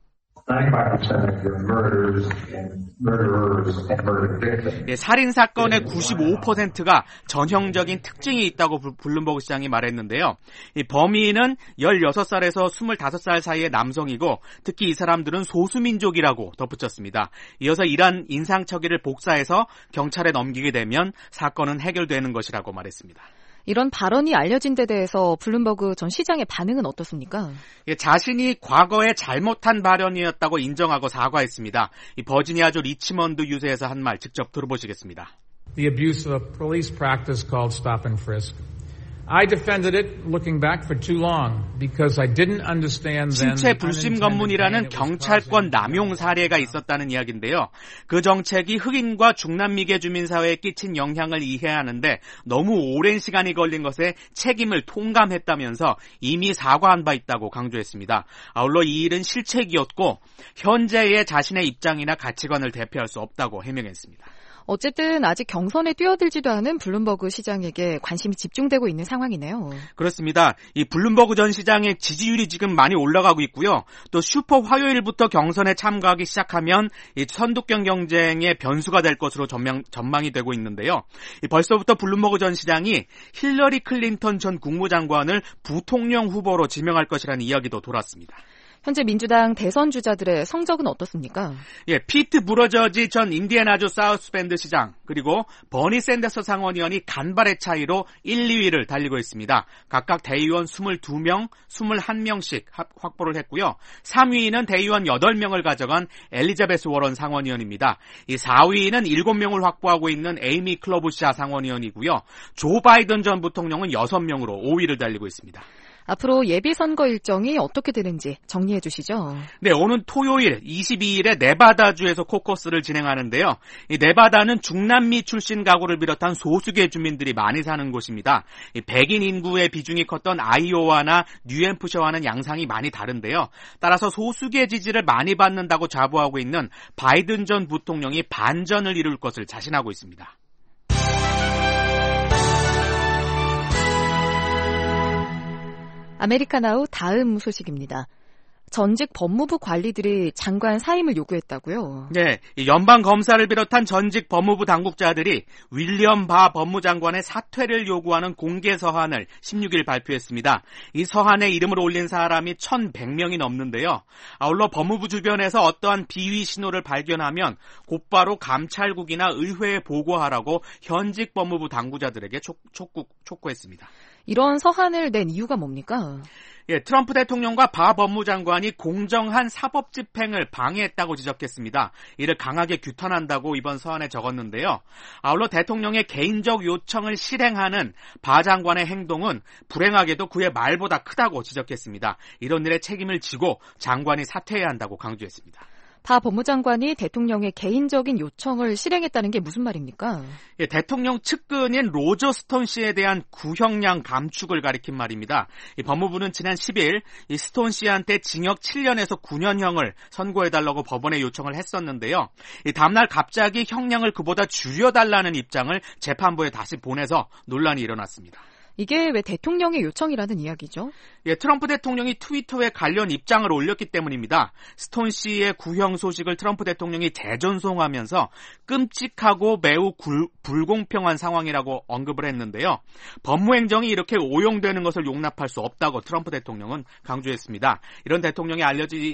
95% of your murders and murderers and murder victims. 예, 살인 사건의 95%가 전형적인 특징이 있다고 블룸버그 시장이 말했는데요. 이 범인은 16살에서 25살 사이의 남성이고 특히 이 사람들은 소수민족이라고 덧붙였습니다. 이어서 이러한 인상착의를 복사해서 경찰에 넘기게 되면 사건은 해결되는 것이라고 말했습니다. 이런 발언이 알려진 데 대해서 블룸버그 전 시장의 반응은 어떻습니까? 예, 자신이 과거에 잘못한 발언이었다고 인정하고 사과했습니다. 이 버지니아주 리치먼드 유세에서 한 말 직접 들어보시겠습니다. The abuse of a police practice called stop and frisk. I defended it looking back for too long because I didn't understand then. 신체 불심 검문이라는 경찰권 남용 사례가 있었다는 이야기인데요. 그 정책이 흑인과 중남미계 주민 사회에 끼친 영향을 이해하는데 너무 오랜 시간이 걸린 것에 책임을 통감했다면서 이미 사과한 바 있다고 강조했습니다. 아울러 이 일은 실책이었고 현재의 자신의 입장이나 가치관을 대표할 수 없다고 해명했습니다. 어쨌든 아직 경선에 뛰어들지도 않은 블룸버그 시장에게 관심이 집중되고 있는 상황이네요. 그렇습니다. 이 블룸버그 전 시장의 지지율이 지금 많이 올라가고 있고요. 또 슈퍼 화요일부터 경선에 참가하기 시작하면 이 선두권 경쟁의 변수가 될 것으로 전망이 되고 있는데요. 벌써부터 블룸버그 전 시장이 힐러리 클린턴 전 국무장관을 부통령 후보로 지명할 것이라는 이야기도 돌았습니다. 현재 민주당 대선 주자들의 성적은 어떻습니까? 예, 피트 부러저지 전 인디애나주 사우스밴드 시장 그리고 버니 샌더스 상원의원이 간발의 차이로 1, 2위를 달리고 있습니다. 각각 대의원 22명, 21명씩 확보를 했고요. 3위는 대의원 8명을 가져간 엘리자베스 워런 상원의원입니다. 이 4위는 7명을 확보하고 있는 에이미 클로부샤 상원의원이고요. 조 바이든 전 부통령은 6명으로 5위를 달리고 있습니다. 앞으로 예비선거 일정이 어떻게 되는지 정리해 주시죠. 네, 오는 토요일 22일에 네바다주에서 코커스를 진행하는데요. 이 네바다는 중남미 출신 가구를 비롯한 소수계 주민들이 많이 사는 곳입니다. 이 백인 인구의 비중이 컸던 아이오와나 뉴햄프셔와는 양상이 많이 다른데요. 따라서 소수계 지지를 많이 받는다고 자부하고 있는 바이든 전 부통령이 반전을 이룰 것을 자신하고 있습니다. 아메리카나우 다음 소식입니다. 전직 법무부 관리들이 장관 사임을 요구했다고요? 네, 연방 검사를 비롯한 전직 법무부 당국자들이 윌리엄 바 법무장관의 사퇴를 요구하는 공개 서한을 16일 발표했습니다. 이 서한에 이름을 올린 사람이 1,100명이 넘는데요. 아울러 법무부 주변에서 어떠한 비위 신호를 발견하면 곧바로 감찰국이나 의회에 보고하라고 현직 법무부 당국자들에게 촉구했습니다. 이런 서한을 낸 이유가 뭡니까? 예, 트럼프 대통령과 바 법무장관이 공정한 사법 집행을 방해했다고 지적했습니다. 이를 강하게 규탄한다고 이번 서한에 적었는데요. 아울러 대통령의 개인적 요청을 실행하는 바 장관의 행동은 불행하게도 그의 말보다 크다고 지적했습니다. 이런 일에 책임을 지고 장관이 사퇴해야 한다고 강조했습니다. 바 법무장관이 대통령의 개인적인 요청을 실행했다는 게 무슨 말입니까? 예, 대통령 측근인 로저 스톤 씨에 대한 구형량 감축을 가리킨 말입니다. 이 법무부는 지난 10일 이 스톤 씨한테 징역 7년에서 9년형을 선고해달라고 법원에 요청을 했었는데요. 이 다음날 갑자기 형량을 그보다 줄여달라는 입장을 재판부에 다시 보내서 논란이 일어났습니다. 이게 왜 대통령의 요청이라는 이야기죠? 예, 트럼프 대통령이 트위터에 관련 입장을 올렸기 때문입니다. 스톤 씨의 구형 소식을 트럼프 대통령이 대전송하면서 끔찍하고 매우 불공평한 상황이라고 언급을 했는데요. 법무행정이 이렇게 오용되는 것을 용납할 수 없다고 트럼프 대통령은 강조했습니다. 이런 대통령의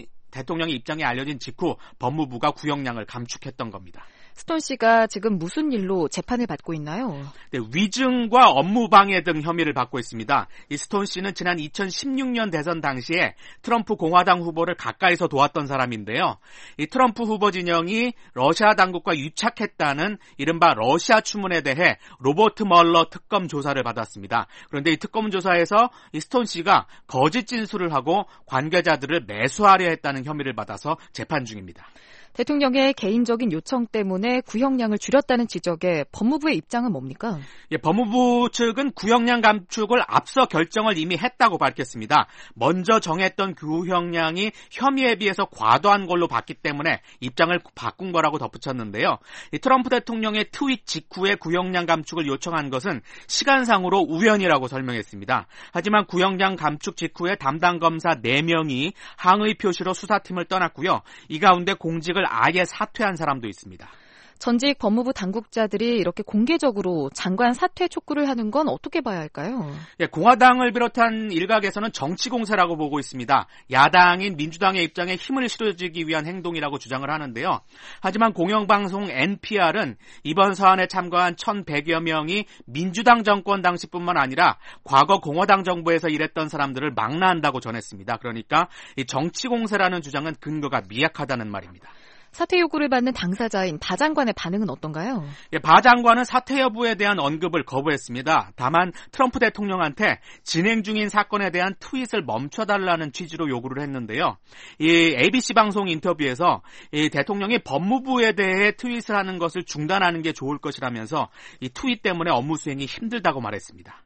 입장이 알려진 직후 법무부가 구형량을 감축했던 겁니다. 스톤 씨가 지금 무슨 일로 재판을 받고 있나요? 네, 위증과 업무방해 등 혐의를 받고 있습니다. 이 스톤 씨는 지난 2016년 대선 당시에 트럼프 공화당 후보를 가까이서 도왔던 사람인데요. 이 트럼프 후보 진영이 러시아 당국과 유착했다는 이른바 러시아 추문에 대해 로버트 멀러 특검 조사를 받았습니다. 그런데 이 특검 조사에서 이 스톤 씨가 거짓 진술을 하고 관계자들을 매수하려 했다는 혐의를 받아서 재판 중입니다. 대통령의 개인적인 요청 때문에 구형량을 줄였다는 지적에 법무부의 입장은 뭡니까? 예, 법무부 측은 구형량 감축을 앞서 결정을 이미 했다고 밝혔습니다. 먼저 정했던 구형량이 혐의에 비해서 과도한 걸로 봤기 때문에 입장을 바꾼 거라고 덧붙였는데요. 이 트럼프 대통령의 트윗 직후에 구형량 감축을 요청한 것은 시간상으로 우연이라고 설명했습니다. 하지만 구형량 감축 직후에 담당 검사 4명이 항의 표시로 수사팀을 떠났고요. 이 가운데 공직을 아예 사퇴한 사람도 있습니다. 전직 법무부 당국자들이 이렇게 공개적으로 장관 사퇴 촉구를 하는 건 어떻게 봐야 할까요? 예, 공화당을 비롯한 일각에서는 정치 공세라고 보고 있습니다. 야당인 민주당의 입장에 힘을 실어주기 위한 행동이라고 주장을 하는데요. 하지만 공영방송 NPR은 이번 사안에 참가한 1,100여 명이 민주당 정권 당시뿐만 아니라 과거 공화당 정부에서 일했던 사람들을 망라한다고 전했습니다. 그러니까 이 정치 공세라는 주장은 근거가 미약하다는 말입니다. 사퇴 요구를 받는 당사자인 바 장관의 반응은 어떤가요? 예, 바 장관은 사퇴 여부에 대한 언급을 거부했습니다. 다만 트럼프 대통령한테 진행 중인 사건에 대한 트윗을 멈춰달라는 취지로 요구를 했는데요. 이 ABC 방송 인터뷰에서 이 대통령이 법무부에 대해 트윗을 하는 것을 중단하는 게 좋을 것이라면서 이 트윗 때문에 업무 수행이 힘들다고 말했습니다.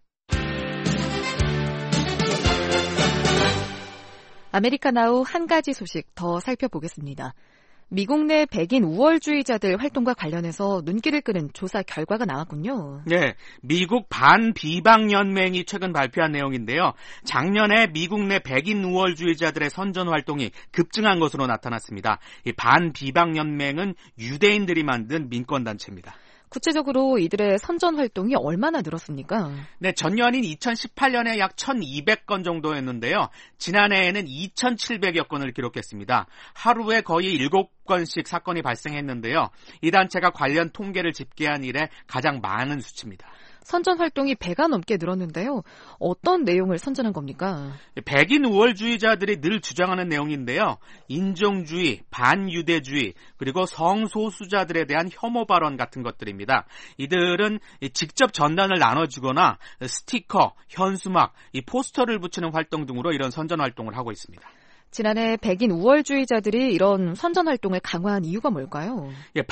아메리카나우 한 가지 소식 더 살펴보겠습니다. 미국 내 백인 우월주의자들 활동과 관련해서 눈길을 끄는 조사 결과가 나왔군요. 네, 미국 반비방연맹이 최근 발표한 내용인데요. 작년에 미국 내 백인 우월주의자들의 선전 활동이 급증한 것으로 나타났습니다. 이 반비방연맹은 유대인들이 만든 민권단체입니다. 구체적으로 이들의 선전 활동이 얼마나 늘었습니까? 네, 전년인 2018년에 약 1,200건 정도였는데요. 지난해에는 2,700여 건을 기록했습니다. 하루에 거의 7건씩 사건이 발생했는데요. 이 단체가 관련 통계를 집계한 이래 가장 많은 수치입니다. 선전 활동이 100가 넘게 늘었는데요. 어떤 내용을 선전한 겁니까? 백인 우월주의자들이 늘 주장하는 내용인데요. 인종주의, 반유대주의, 그리고 성소수자들에 대한 혐오 발언 같은 것들입니다. 이들은 직접 전단을 나눠주거나 스티커, 현수막, 이 포스터를 붙이는 활동 등으로 이런 선전 활동을 하고 있습니다. 지난해 백인 우월주의자들이 이런 선전 활동을 강화한 이유가 뭘까요?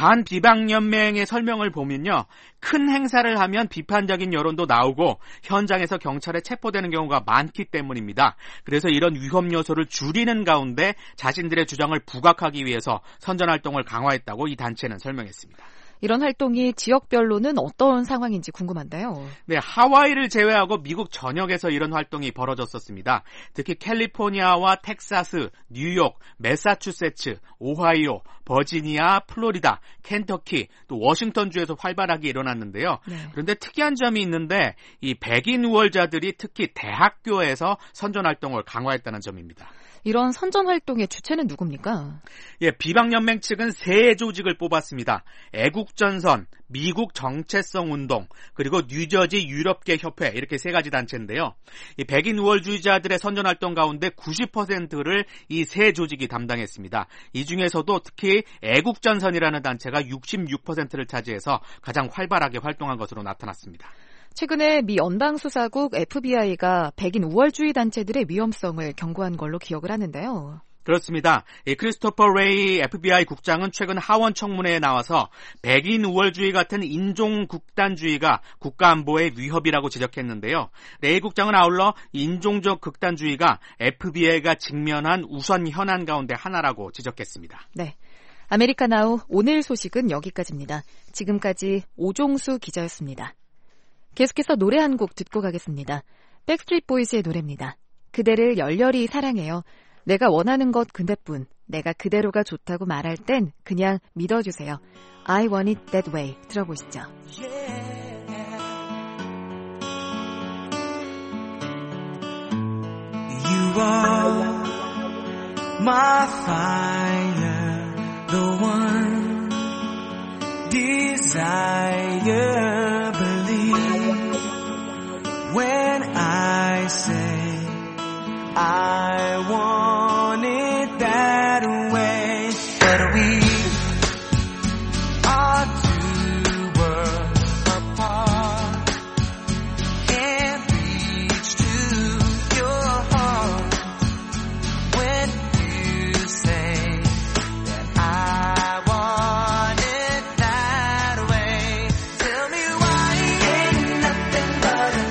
반비방연맹의 설명을 보면요. 큰 행사를 하면 비판적인 여론도 나오고 현장에서 경찰에 체포되는 경우가 많기 때문입니다. 그래서 이런 위험 요소를 줄이는 가운데 자신들의 주장을 부각하기 위해서 선전 활동을 강화했다고 이 단체는 설명했습니다. 이런 활동이 지역별로는 어떤 상황인지 궁금한데요. 네, 하와이를 제외하고 미국 전역에서 이런 활동이 벌어졌었습니다. 특히 캘리포니아와 텍사스, 뉴욕, 매사추세츠, 오하이오, 버지니아, 플로리다, 켄터키, 또 워싱턴주에서 활발하게 일어났는데요. 네. 그런데 특이한 점이 있는데 이 백인 우월자들이 특히 대학교에서 선전 활동을 강화했다는 점입니다. 이런 선전 활동의 주체는 누굽니까? 비방연맹 측은 세 조직을 뽑았습니다. 애국전선, 미국 정체성운동, 그리고 뉴저지 유럽계 협회 이렇게 세 가지 단체인데요. 이 백인 우월주의자들의 선전 활동 가운데 90%를 이 세 조직이 담당했습니다. 이 중에서도 특히 애국전선이라는 단체가 66%를 차지해서 가장 활발하게 활동한 것으로 나타났습니다. 최근에 미 연방수사국 FBI가 백인 우월주의 단체들의 위험성을 경고한 걸로 기억을 하는데요. 그렇습니다. 크리스토퍼 레이 FBI 국장은 최근 하원 청문회에 나와서 백인 우월주의 같은 인종 극단주의가 국가 안보의 위협이라고 지적했는데요. 레이 국장은 아울러 인종적 극단주의가 FBI가 직면한 우선 현안 가운데 하나라고 지적했습니다. 네, 아메리카나우 오늘 소식은 여기까지입니다. 지금까지 오종수 기자였습니다. 계속해서 노래 한 곡 듣고 가겠습니다. 백스트리트 보이즈의 노래입니다. 그대를 열렬히 사랑해요. 내가 원하는 것 그대뿐. 내가 그대로가 좋다고 말할 땐 그냥 믿어주세요. I want it that way. 들어보시죠. You are my fire, the one desire. When I say I want it that way, but we are two worlds apart, can't reach to your heart. When you say that I want it that way, tell me why ain't nothing but a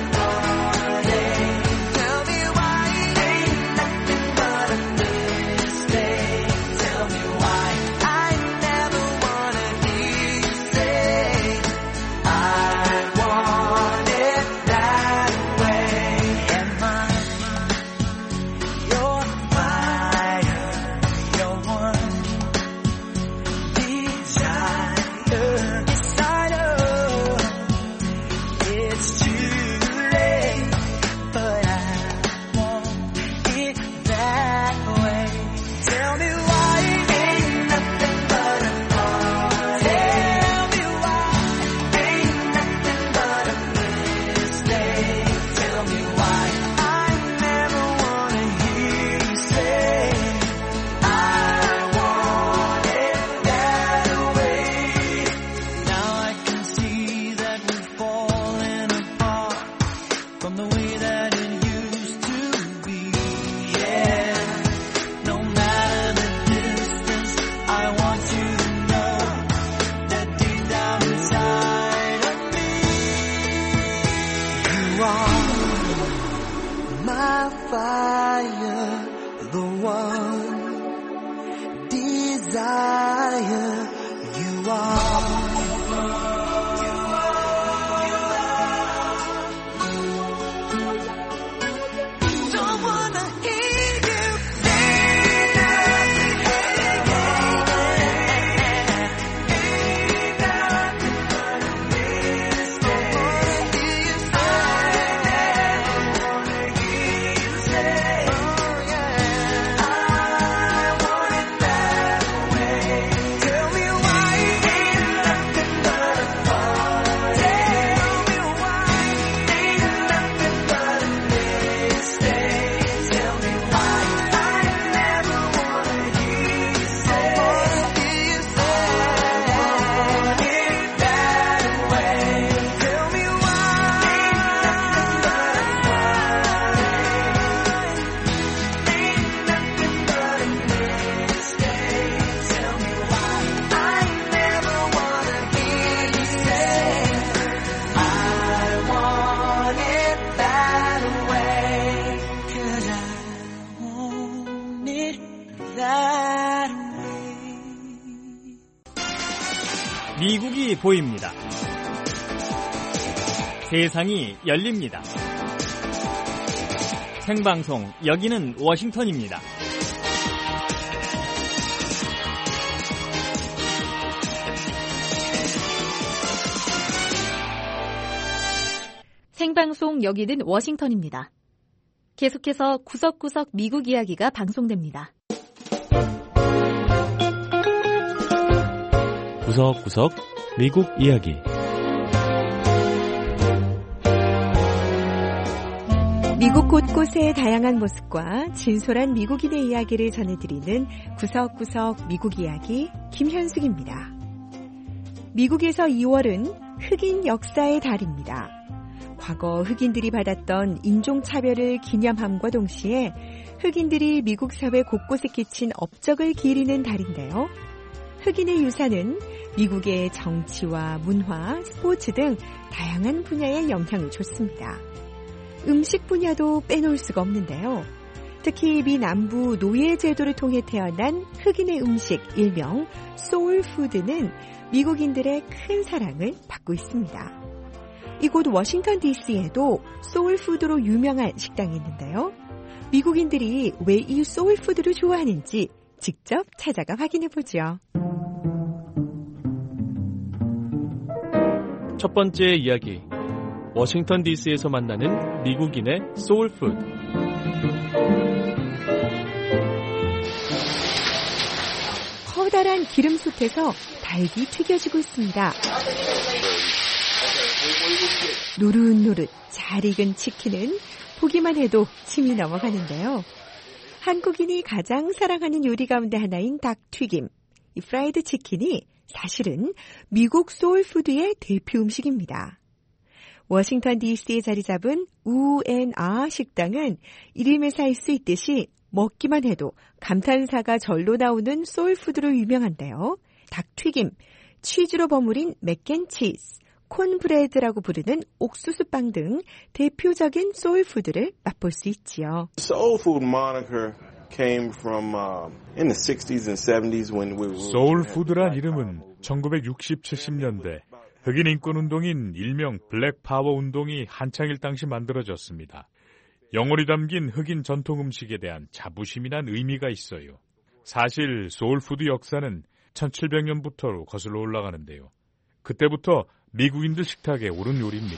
that way. 미국이 보입니다. 세상이 열립니다. 생방송, 여기는 워싱턴입니다. 생방송, 여기는 워싱턴입니다. 계속해서 구석구석 미국 이야기가 방송됩니다. 구석구석 미국 이야기. 미국 곳곳의 다양한 모습과 진솔한 미국인의 이야기를 전해드리는 구석구석 미국 이야기 김현숙입니다. 미국에서 2월은 흑인 역사의 달입니다. 과거 흑인들이 받았던 인종차별을 기념함과 동시에 흑인들이 미국 사회 곳곳에 끼친 업적을 기리는 달인데요. 흑인의 유산은 미국의 정치와 문화, 스포츠 등 다양한 분야에 영향을 줬습니다. 음식 분야도 빼놓을 수가 없는데요. 특히 미 남부 노예 제도를 통해 태어난 흑인의 음식, 일명 소울푸드는 미국인들의 큰 사랑을 받고 있습니다. 이곳 워싱턴 DC에도 소울푸드로 유명한 식당이 있는데요. 미국인들이 왜 이 소울푸드를 좋아하는지 직접 찾아가 확인해보죠. 첫 번째 이야기. 워싱턴 DC에서 만나는 미국인의 소울푸드. 커다란 기름솥에서 닭이 튀겨지고 있습니다. 노릇노릇 잘 익은 치킨은 보기만 해도 침이 넘어가는데요. 한국인이 가장 사랑하는 요리 가운데 하나인 닭튀김, 이 프라이드 치킨이 사실은 미국 소울푸드의 대표 음식입니다. 워싱턴 DC에 자리 잡은 U&R 식당은 이름에서 알 수 있듯이 먹기만 해도 감탄사가 절로 나오는 소울푸드로 유명한데요. 닭튀김, 치즈로 버무린 맥앤치즈, 콘브레드라고 부르는 옥수수빵 등 대표적인 소울푸드를 맛볼 수 있지요. Soulfood moniker came from in the 60s and 70s when we were 소울푸드란 이름은 1960, 70년대 흑인 인권운동인 일명 블랙 파워 운동이 한창일 당시 만들어졌습니다. 영혼이 담긴 흑인 전통 음식에 대한 자부심이란 의미가 있어요. 사실 소울푸드 역사는 1700년부터로 거슬러 올라가는데요. 그때부터 미국인들 식탁에 오른 요리입니다.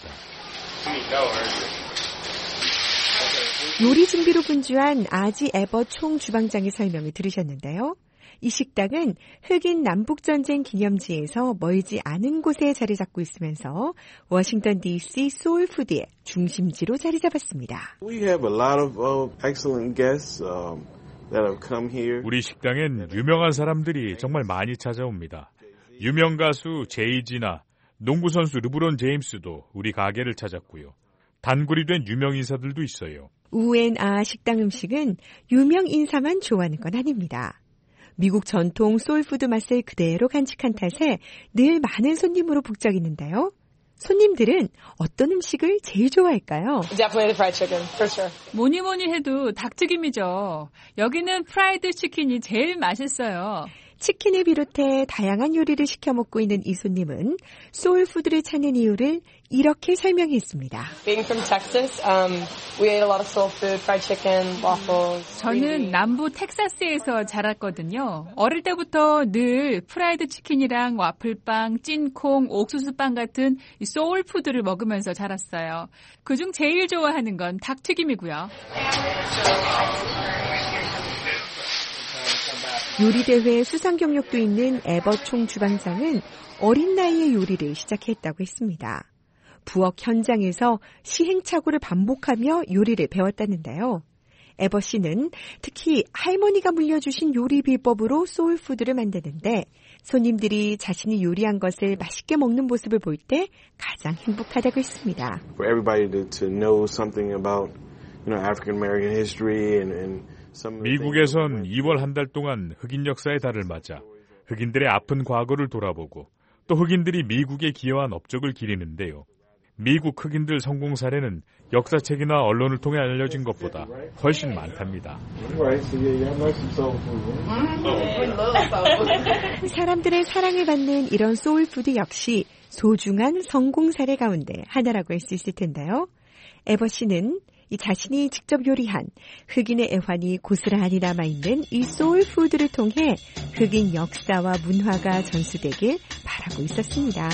요리 준비로 분주한 아지 에버 총 주방장의 설명을 들으셨는데요. 이 식당은 흑인 남북전쟁 기념지에서 멀지 않은 곳에 자리 잡고 있으면서 워싱턴 DC 소울푸드의 중심지로 자리 잡았습니다. We have a lot of excellent guests that have come here. 우리 식당엔 유명한 사람들이 정말 많이 찾아옵니다. 유명 가수 제이지나 농구 선수 르브론 제임스도 우리 가게를 찾았고요. 단골이 된 유명 인사들도 있어요. U&R 식당 음식은 유명 인사만 좋아하는 건 아닙니다. 미국 전통 소울푸드 맛을 그대로 간직한 탓에 늘 많은 손님으로 북적이는데요. 손님들은 어떤 음식을 제일 좋아할까요? Definitely the fried chicken, for sure. 뭐니 해도 닭튀김이죠. 여기는 프라이드 치킨이 제일 맛있어요. 치킨을 비롯해 다양한 요리를 시켜 먹고 있는 이 손님은 소울푸드를 찾는 이유를 이렇게 설명했습니다. Being from Texas, we ate a lot of soul food, fried chicken, waffles. 저는 남부 텍사스에서 자랐거든요. 어릴 때부터 늘 프라이드 치킨이랑 와플빵, 찐콩, 옥수수빵 같은 소울푸드를 먹으면서 자랐어요. 그중 제일 좋아하는 건 닭튀김이고요. 요리대회 수상 경력도 있는 에버총 주방장은 어린 나이에 요리를 시작했다고 했습니다. 부엌 현장에서 시행착오를 반복하며 요리를 배웠다는데요. 에버 씨는 특히 할머니가 물려주신 요리 비법으로 소울푸드를 만드는데 손님들이 자신이 요리한 것을 맛있게 먹는 모습을 볼 때 가장 행복하다고 했습니다. For everybody to know something about, African American history and 미국에선 2월 한 달 동안 흑인 역사의 달을 맞아 흑인들의 아픈 과거를 돌아보고 또 흑인들이 미국에 기여한 업적을 기리는데요. 미국 흑인들 성공 사례는 역사책이나 언론을 통해 알려진 것보다 훨씬 많답니다. 사람들의 사랑을 받는 이런 소울푸드 역시 소중한 성공 사례 가운데 하나라고 할 수 있을 텐데요. 에버 씨는 이 자신이 직접 요리한 흑인의 애환이 고스란히 남아있는 이 소울푸드를 통해 흑인 역사와 문화가 전수되길 바라고 있었습니다.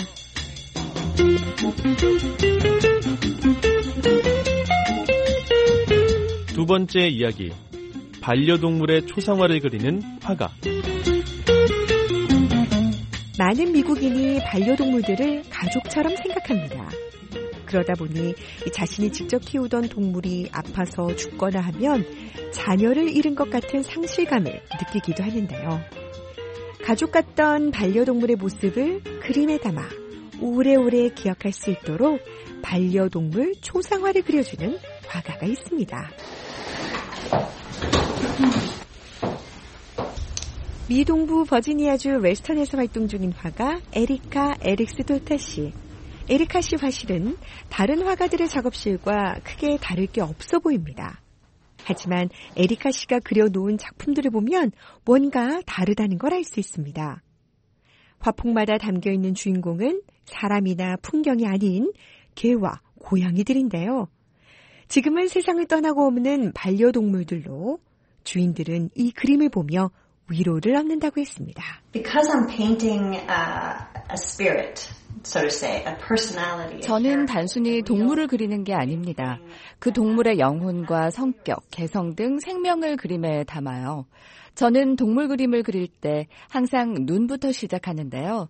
두 번째 이야기, 반려동물의 초상화를 그리는 화가. 많은 미국인이 반려동물들을 가족처럼 생각합니다. 그러다 보니 자신이 직접 키우던 동물이 아파서 죽거나 하면 자녀를 잃은 것 같은 상실감을 느끼기도 하는데요. 가족 같던 반려동물의 모습을 그림에 담아 오래오래 기억할 수 있도록 반려동물 초상화를 그려주는 화가가 있습니다. 미 동부 버지니아주 웨스턴에서 활동 중인 화가 에리카 에릭스 돌타 씨. 에리카 씨 화실은 다른 화가들의 작업실과 크게 다를 게 없어 보입니다. 하지만 에리카 씨가 그려놓은 작품들을 보면 뭔가 다르다는 걸 알 수 있습니다. 화폭마다 담겨있는 주인공은 사람이나 풍경이 아닌 개와 고양이들인데요. 지금은 세상을 떠나고 없는 반려동물들로 주인들은 이 그림을 보며 위로를 얻는다고 했습니다. Because I'm painting a spirit, so to say, a personality. 저는 단순히 동물을 그리는 게 아닙니다. 그 동물의 영혼과 성격, 개성 등 생명을 그림에 담아요. 저는 동물 그림을 그릴 때 항상 눈부터 시작하는데요.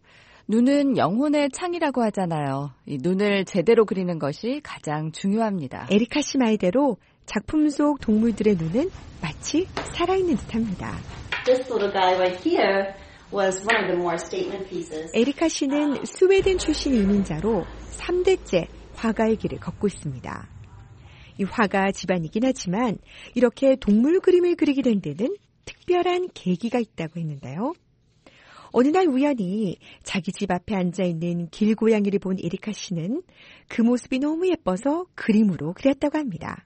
눈은 영혼의 창이라고 하잖아요. 이 눈을 제대로 그리는 것이 가장 중요합니다. 에리카 씨 말대로 작품 속 동물들의 눈은 마치 살아있는 듯합니다. This little guy right here was one of the more statement pieces. 에리카 씨는 스웨덴 출신 이민자로 3대째 화가의 길을 걷고 있습니다. 이 화가 집안이긴 하지만 이렇게 동물 그림을 그리게 된 데는 특별한 계기가 있다고 했는데요. 어느 날 우연히 자기 집 앞에 앉아있는 길고양이를 본 에리카 씨는 그 모습이 너무 예뻐서 그림으로 그렸다고 합니다.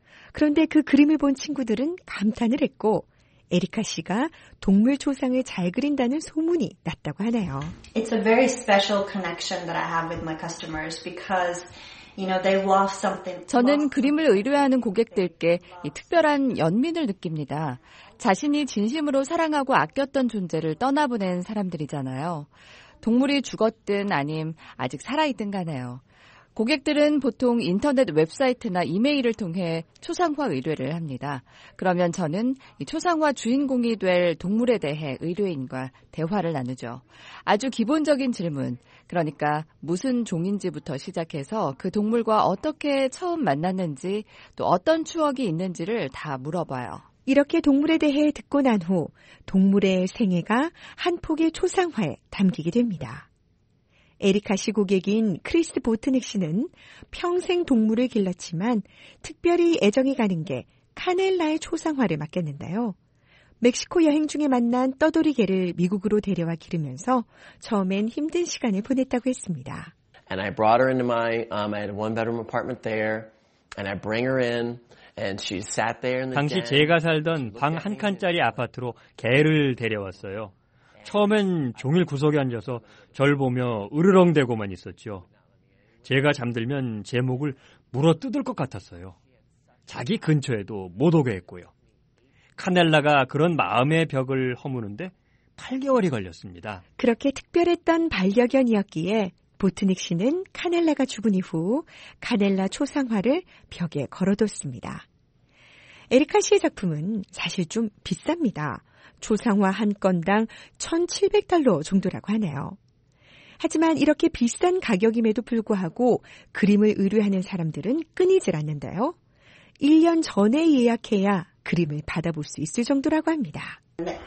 그런데 그 그림을 본 친구들은 감탄을 했고 에리카 씨가 동물 초상을 잘 그린다는 소문이 났다고 하네요. It's a very special connection that I have with my customers because they lost something. 저는 그림을 의뢰하는 고객들께 이 특별한 연민을 느낍니다. 자신이 진심으로 사랑하고 아꼈던 존재를 떠나보낸 사람들이잖아요. 동물이 죽었든 아님 아직 살아있든 간에요. 고객들은 보통 인터넷 웹사이트나 이메일을 통해 초상화 의뢰를 합니다. 그러면 저는 이 초상화 주인공이 될 동물에 대해 의뢰인과 대화를 나누죠. 아주 기본적인 질문, 그러니까 무슨 종인지부터 시작해서 그 동물과 어떻게 처음 만났는지 또 어떤 추억이 있는지를 다 물어봐요. 이렇게 동물에 대해 듣고 난 후 동물의 생애가 한 폭의 초상화에 담기게 됩니다. 에리카 씨 고객인 크리스 보트닉 씨는 평생 동물을 길렀지만 특별히 애정이 가는 게 카넬라의 초상화를 맡겼는데요. 멕시코 여행 중에 만난 떠돌이 개를 미국으로 데려와 기르면서 처음엔 힘든 시간을 보냈다고 했습니다. And I brought her into I had a one-bedroom apartment there, and I bring her in, and she sat there in the 당시 제가 살던 방 한 칸짜리 아파트로 개를 데려왔어요. 처음엔 종일 구석에 앉아서 절 보며 으르렁대고만 있었죠. 제가 잠들면 제 목을 물어뜯을 것 같았어요. 자기 근처에도 못 오게 했고요. 카넬라가 그런 마음의 벽을 허무는데 8개월이 걸렸습니다. 그렇게 특별했던 반려견이었기에 보트닉 씨는 카넬라가 죽은 이후 카넬라 초상화를 벽에 걸어뒀습니다. 에리카 씨의 작품은 사실 좀 비쌉니다. 초상화 한 건당 $1,700 정도라고 하네요. 하지만 이렇게 비싼 가격임에도 불구하고 그림을 의뢰하는 사람들은 끊이질 않는데요. 1년 전에 예약해야 그림을 받아볼 수 있을 정도라고 합니다.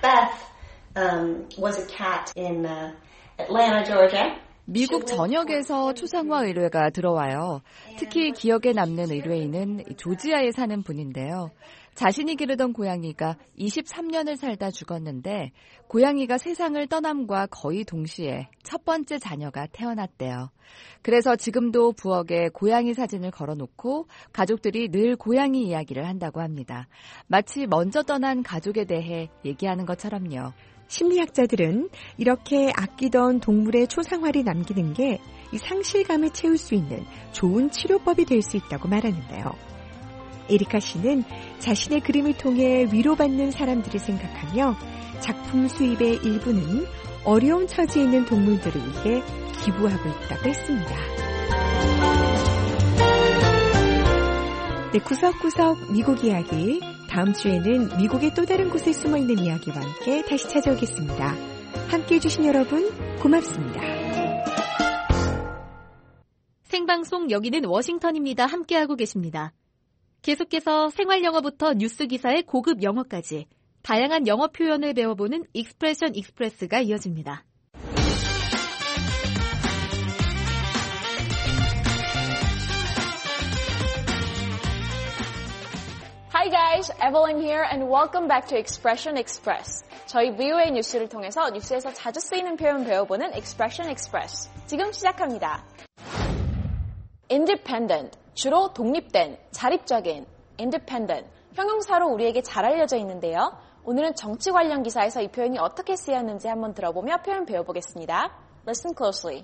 Macbeth was a cat in Atlanta, Georgia. 미국 전역에서 초상화 의뢰가 들어와요. 특히 기억에 남는 의뢰인은 조지아에 사는 분인데요. 자신이 기르던 고양이가 23년을 살다 죽었는데 고양이가 세상을 떠남과 거의 동시에 첫 번째 자녀가 태어났대요. 그래서 지금도 부엌에 고양이 사진을 걸어놓고 가족들이 늘 고양이 이야기를 한다고 합니다. 마치 먼저 떠난 가족에 대해 얘기하는 것처럼요. 심리학자들은 이렇게 아끼던 동물의 초상화를 남기는 게 이 상실감을 채울 수 있는 좋은 치료법이 될 수 있다고 말하는데요. 에리카 씨는 자신의 그림을 통해 위로받는 사람들을 생각하며 작품 수입의 일부는 어려운 처지에 있는 동물들을 위해 기부하고 있다고 했습니다. 네, 구석구석 미국 이야기. 다음 주에는 미국의 또 다른 곳에 숨어있는 이야기와 함께 다시 찾아오겠습니다. 함께해 주신 여러분 고맙습니다. 생방송 여기는 워싱턴입니다. 함께하고 계십니다. 계속해서 생활영어부터 뉴스 기사의 고급 영어까지 다양한 영어 표현을 배워보는 익스프레션 익스프레스가 이어집니다. Hi guys, Evelyn here and welcome back to Expression Express. 저희 VOA 뉴스를 통해서 뉴스에서 자주 쓰이는 표현 배워보는 Expression Express. 지금 시작합니다. Independent, 주로 독립된, 자립적인. Independent, 형용사로 우리에게 잘 알려져 있는데요. 오늘은 정치 관련 기사에서 이 표현이 어떻게 쓰였는지 한번 들어보며 표현 배워보겠습니다. Listen closely.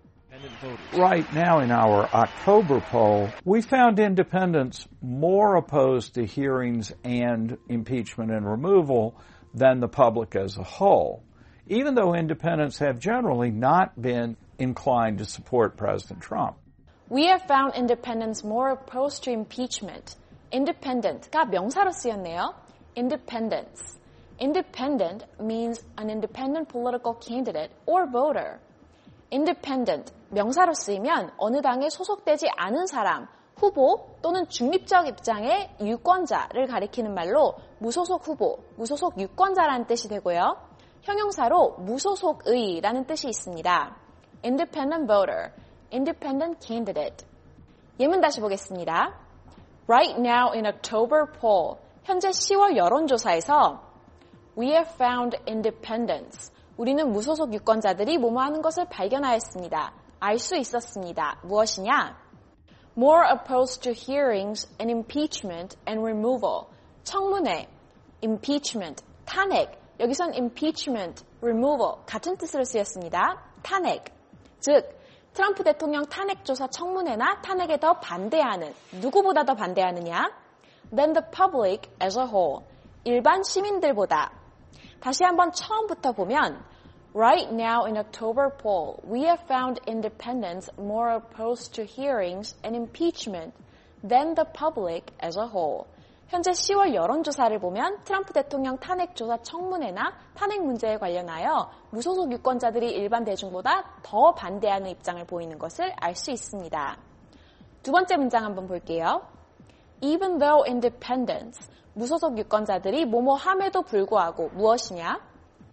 Right now in our October poll, we found independents more opposed to hearings and impeachment and removal than the public as a whole, even though independents have generally not been inclined to support President Trump. We have found independents more opposed to impeachment. Independent가 명사로 쓰였네요. Independents. Independent means an independent political candidate or voter. Independent, 명사로 쓰이면 어느 당에 소속되지 않은 사람, 후보 또는 중립적 입장의 유권자를 가리키는 말로 무소속 후보, 무소속 유권자라는 뜻이 되고요. 형용사로 무소속의라는 뜻이 있습니다. Independent voter, independent candidate. 예문 다시 보겠습니다. Right now in October poll, 현재 10월 여론조사에서 We have found independents. 우리는 무소속 유권자들이 뭐뭐하는 것을 발견하였습니다. 알 수 있었습니다. 무엇이냐? More opposed to hearings and impeachment and removal. 청문회, impeachment, 탄핵. 여기선 impeachment, removal 같은 뜻으로 쓰였습니다. 탄핵. 즉, 트럼프 대통령 탄핵조사 청문회나 탄핵에 더 반대하는, 누구보다 더 반대하느냐? Than the public as a whole. 일반 시민들보다. 다시 한번 처음부터 보면 Right now in October poll, we have found independents more opposed to hearings and impeachment than the public as a whole. 현재 10월 여론조사를 보면 트럼프 대통령 탄핵조사 청문회나 탄핵 문제에 관련하여 무소속 유권자들이 일반 대중보다 더 반대하는 입장을 보이는 것을 알 수 있습니다. 두 번째 문장 한번 볼게요. Even though independents, 무소속 유권자들이 뭐뭐함에도 불구하고 무엇이냐?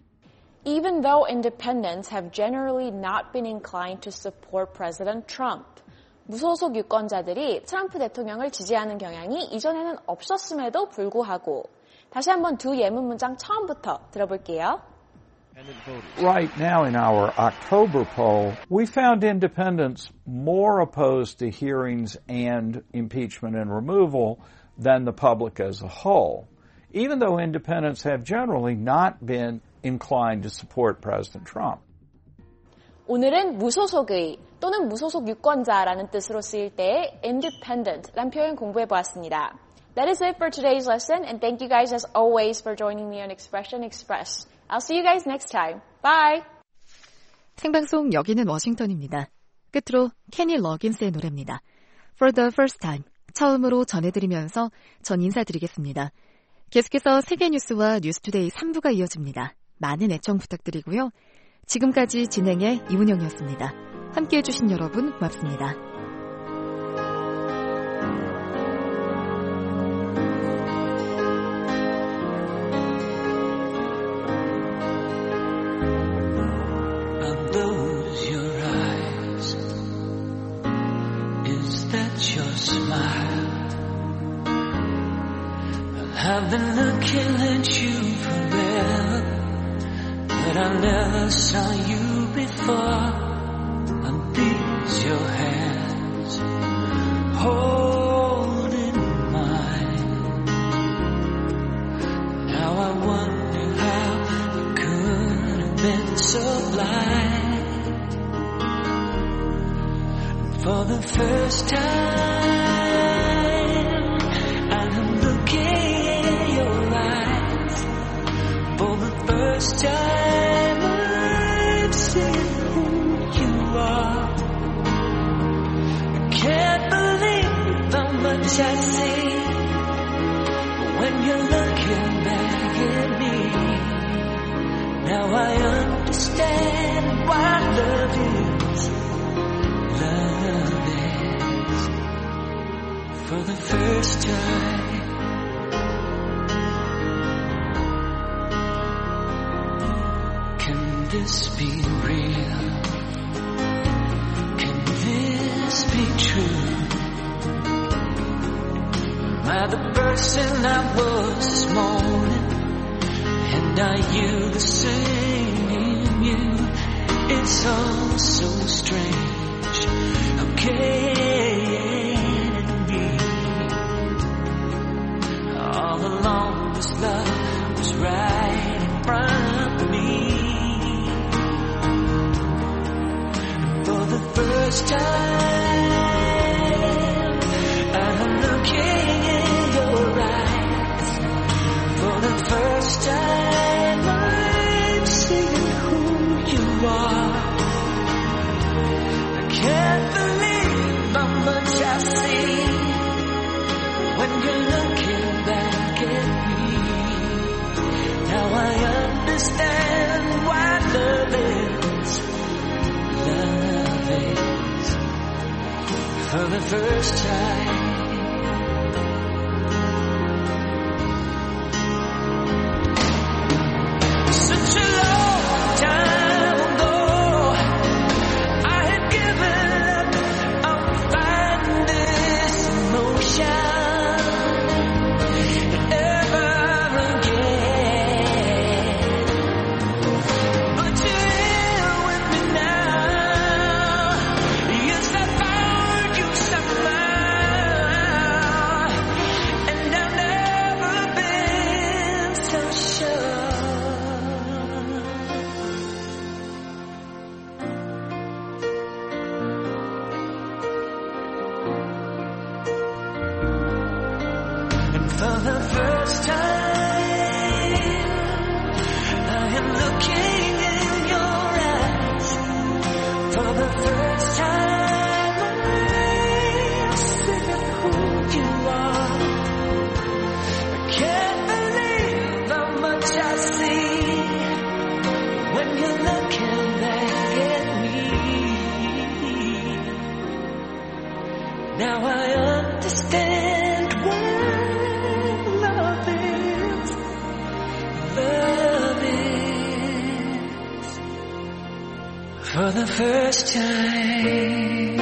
Even though independents have generally not been inclined to support President Trump. 무소속 유권자들이 트럼프 대통령을 지지하는 경향이 이전에는 없었음에도 불구하고. 다시 한번 두 예문 문장 처음부터 들어볼게요. Right now in our October poll, we found independents more opposed to hearings and impeachment and removal than the public as a whole, even though independents have generally not been inclined to support President Trump. 오늘은 무소속의 또는 무소속 유권자라는 뜻으로 쓰일 때 independent란 표현 공부해 보았습니다. That is it for today's lesson, and thank you guys as always for joining me on Expression Express. I'll see you guys next time. Bye! 생방송 여기는 워싱턴입니다. 끝으로 케니 러긴스의 노래입니다. For the first time, 처음으로 전해드리면서 전 인사드리겠습니다. 계속해서 세계 뉴스와 뉴스투데이 3부가 이어집니다. 많은 애청 부탁드리고요. 지금까지 진행의 이문영이었습니다. 함께해 주신 여러분 고맙습니다. I've been looking at you forever, but I never saw you before. And these your hands holding mine. Now I wonder how I could have been so blind. For the first time I'm looking in your eyes. For the first time I'm seeing who you are. I can't believe how much I see when you're looking back at me. Now I understand why love is. Love is. For the first time. Can this be real? Can this be true? Am I the person I was this morning? And are you the same in you? It's all so strange. How can it be? All along this love was right in front of me. For the first time I'm looking in your eyes. For the first time I'm seeing who you are. I can't believe how much I see when you're looking back at me. Now I understand why love is. Love is. For the first time. Such a long time ago, I had given up on fighting this emotion ever again. But you're here with me now. Yes, I found you somehow, and I've never been so sure. And for the first time, I am looking in your eyes. For the first time, I'm seeing who you are. I can't believe how much I see when you're looking back at me. Now I understand what love is. Love is. For the first time.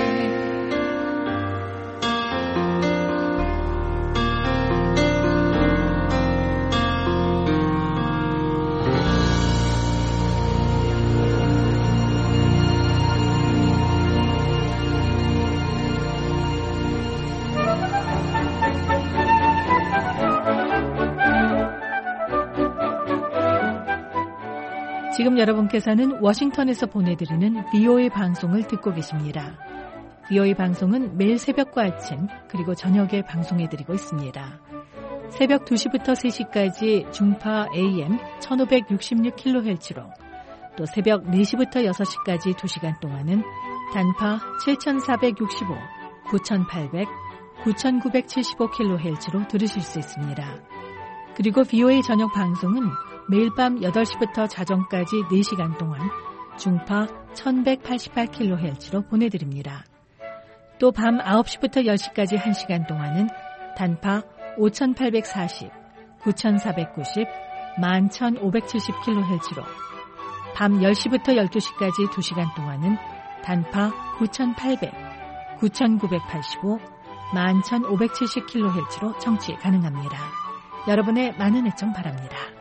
지금 여러분께서는 워싱턴에서 보내드리는 VOA 방송을 듣고 계십니다. VOA 방송은 매일 새벽과 아침 그리고 저녁에 방송해드리고 있습니다. 새벽 2시부터 3시까지 중파 AM 1566kHz로 또 새벽 4시부터 6시까지 2시간 동안은 단파 7465, 9800, 9975kHz로 들으실 수 있습니다. 그리고 VOA 저녁 방송은 매일 밤 8시부터 자정까지 4시간 동안 중파 1188kHz로 보내드립니다. 또 밤 9시부터 10시까지 1시간 동안은 단파 5840, 9490, 11570kHz로 밤 10시부터 12시까지 2시간 동안은 단파 9800, 9985, 11570kHz로 청취 가능합니다. 여러분의 많은 애청 바랍니다.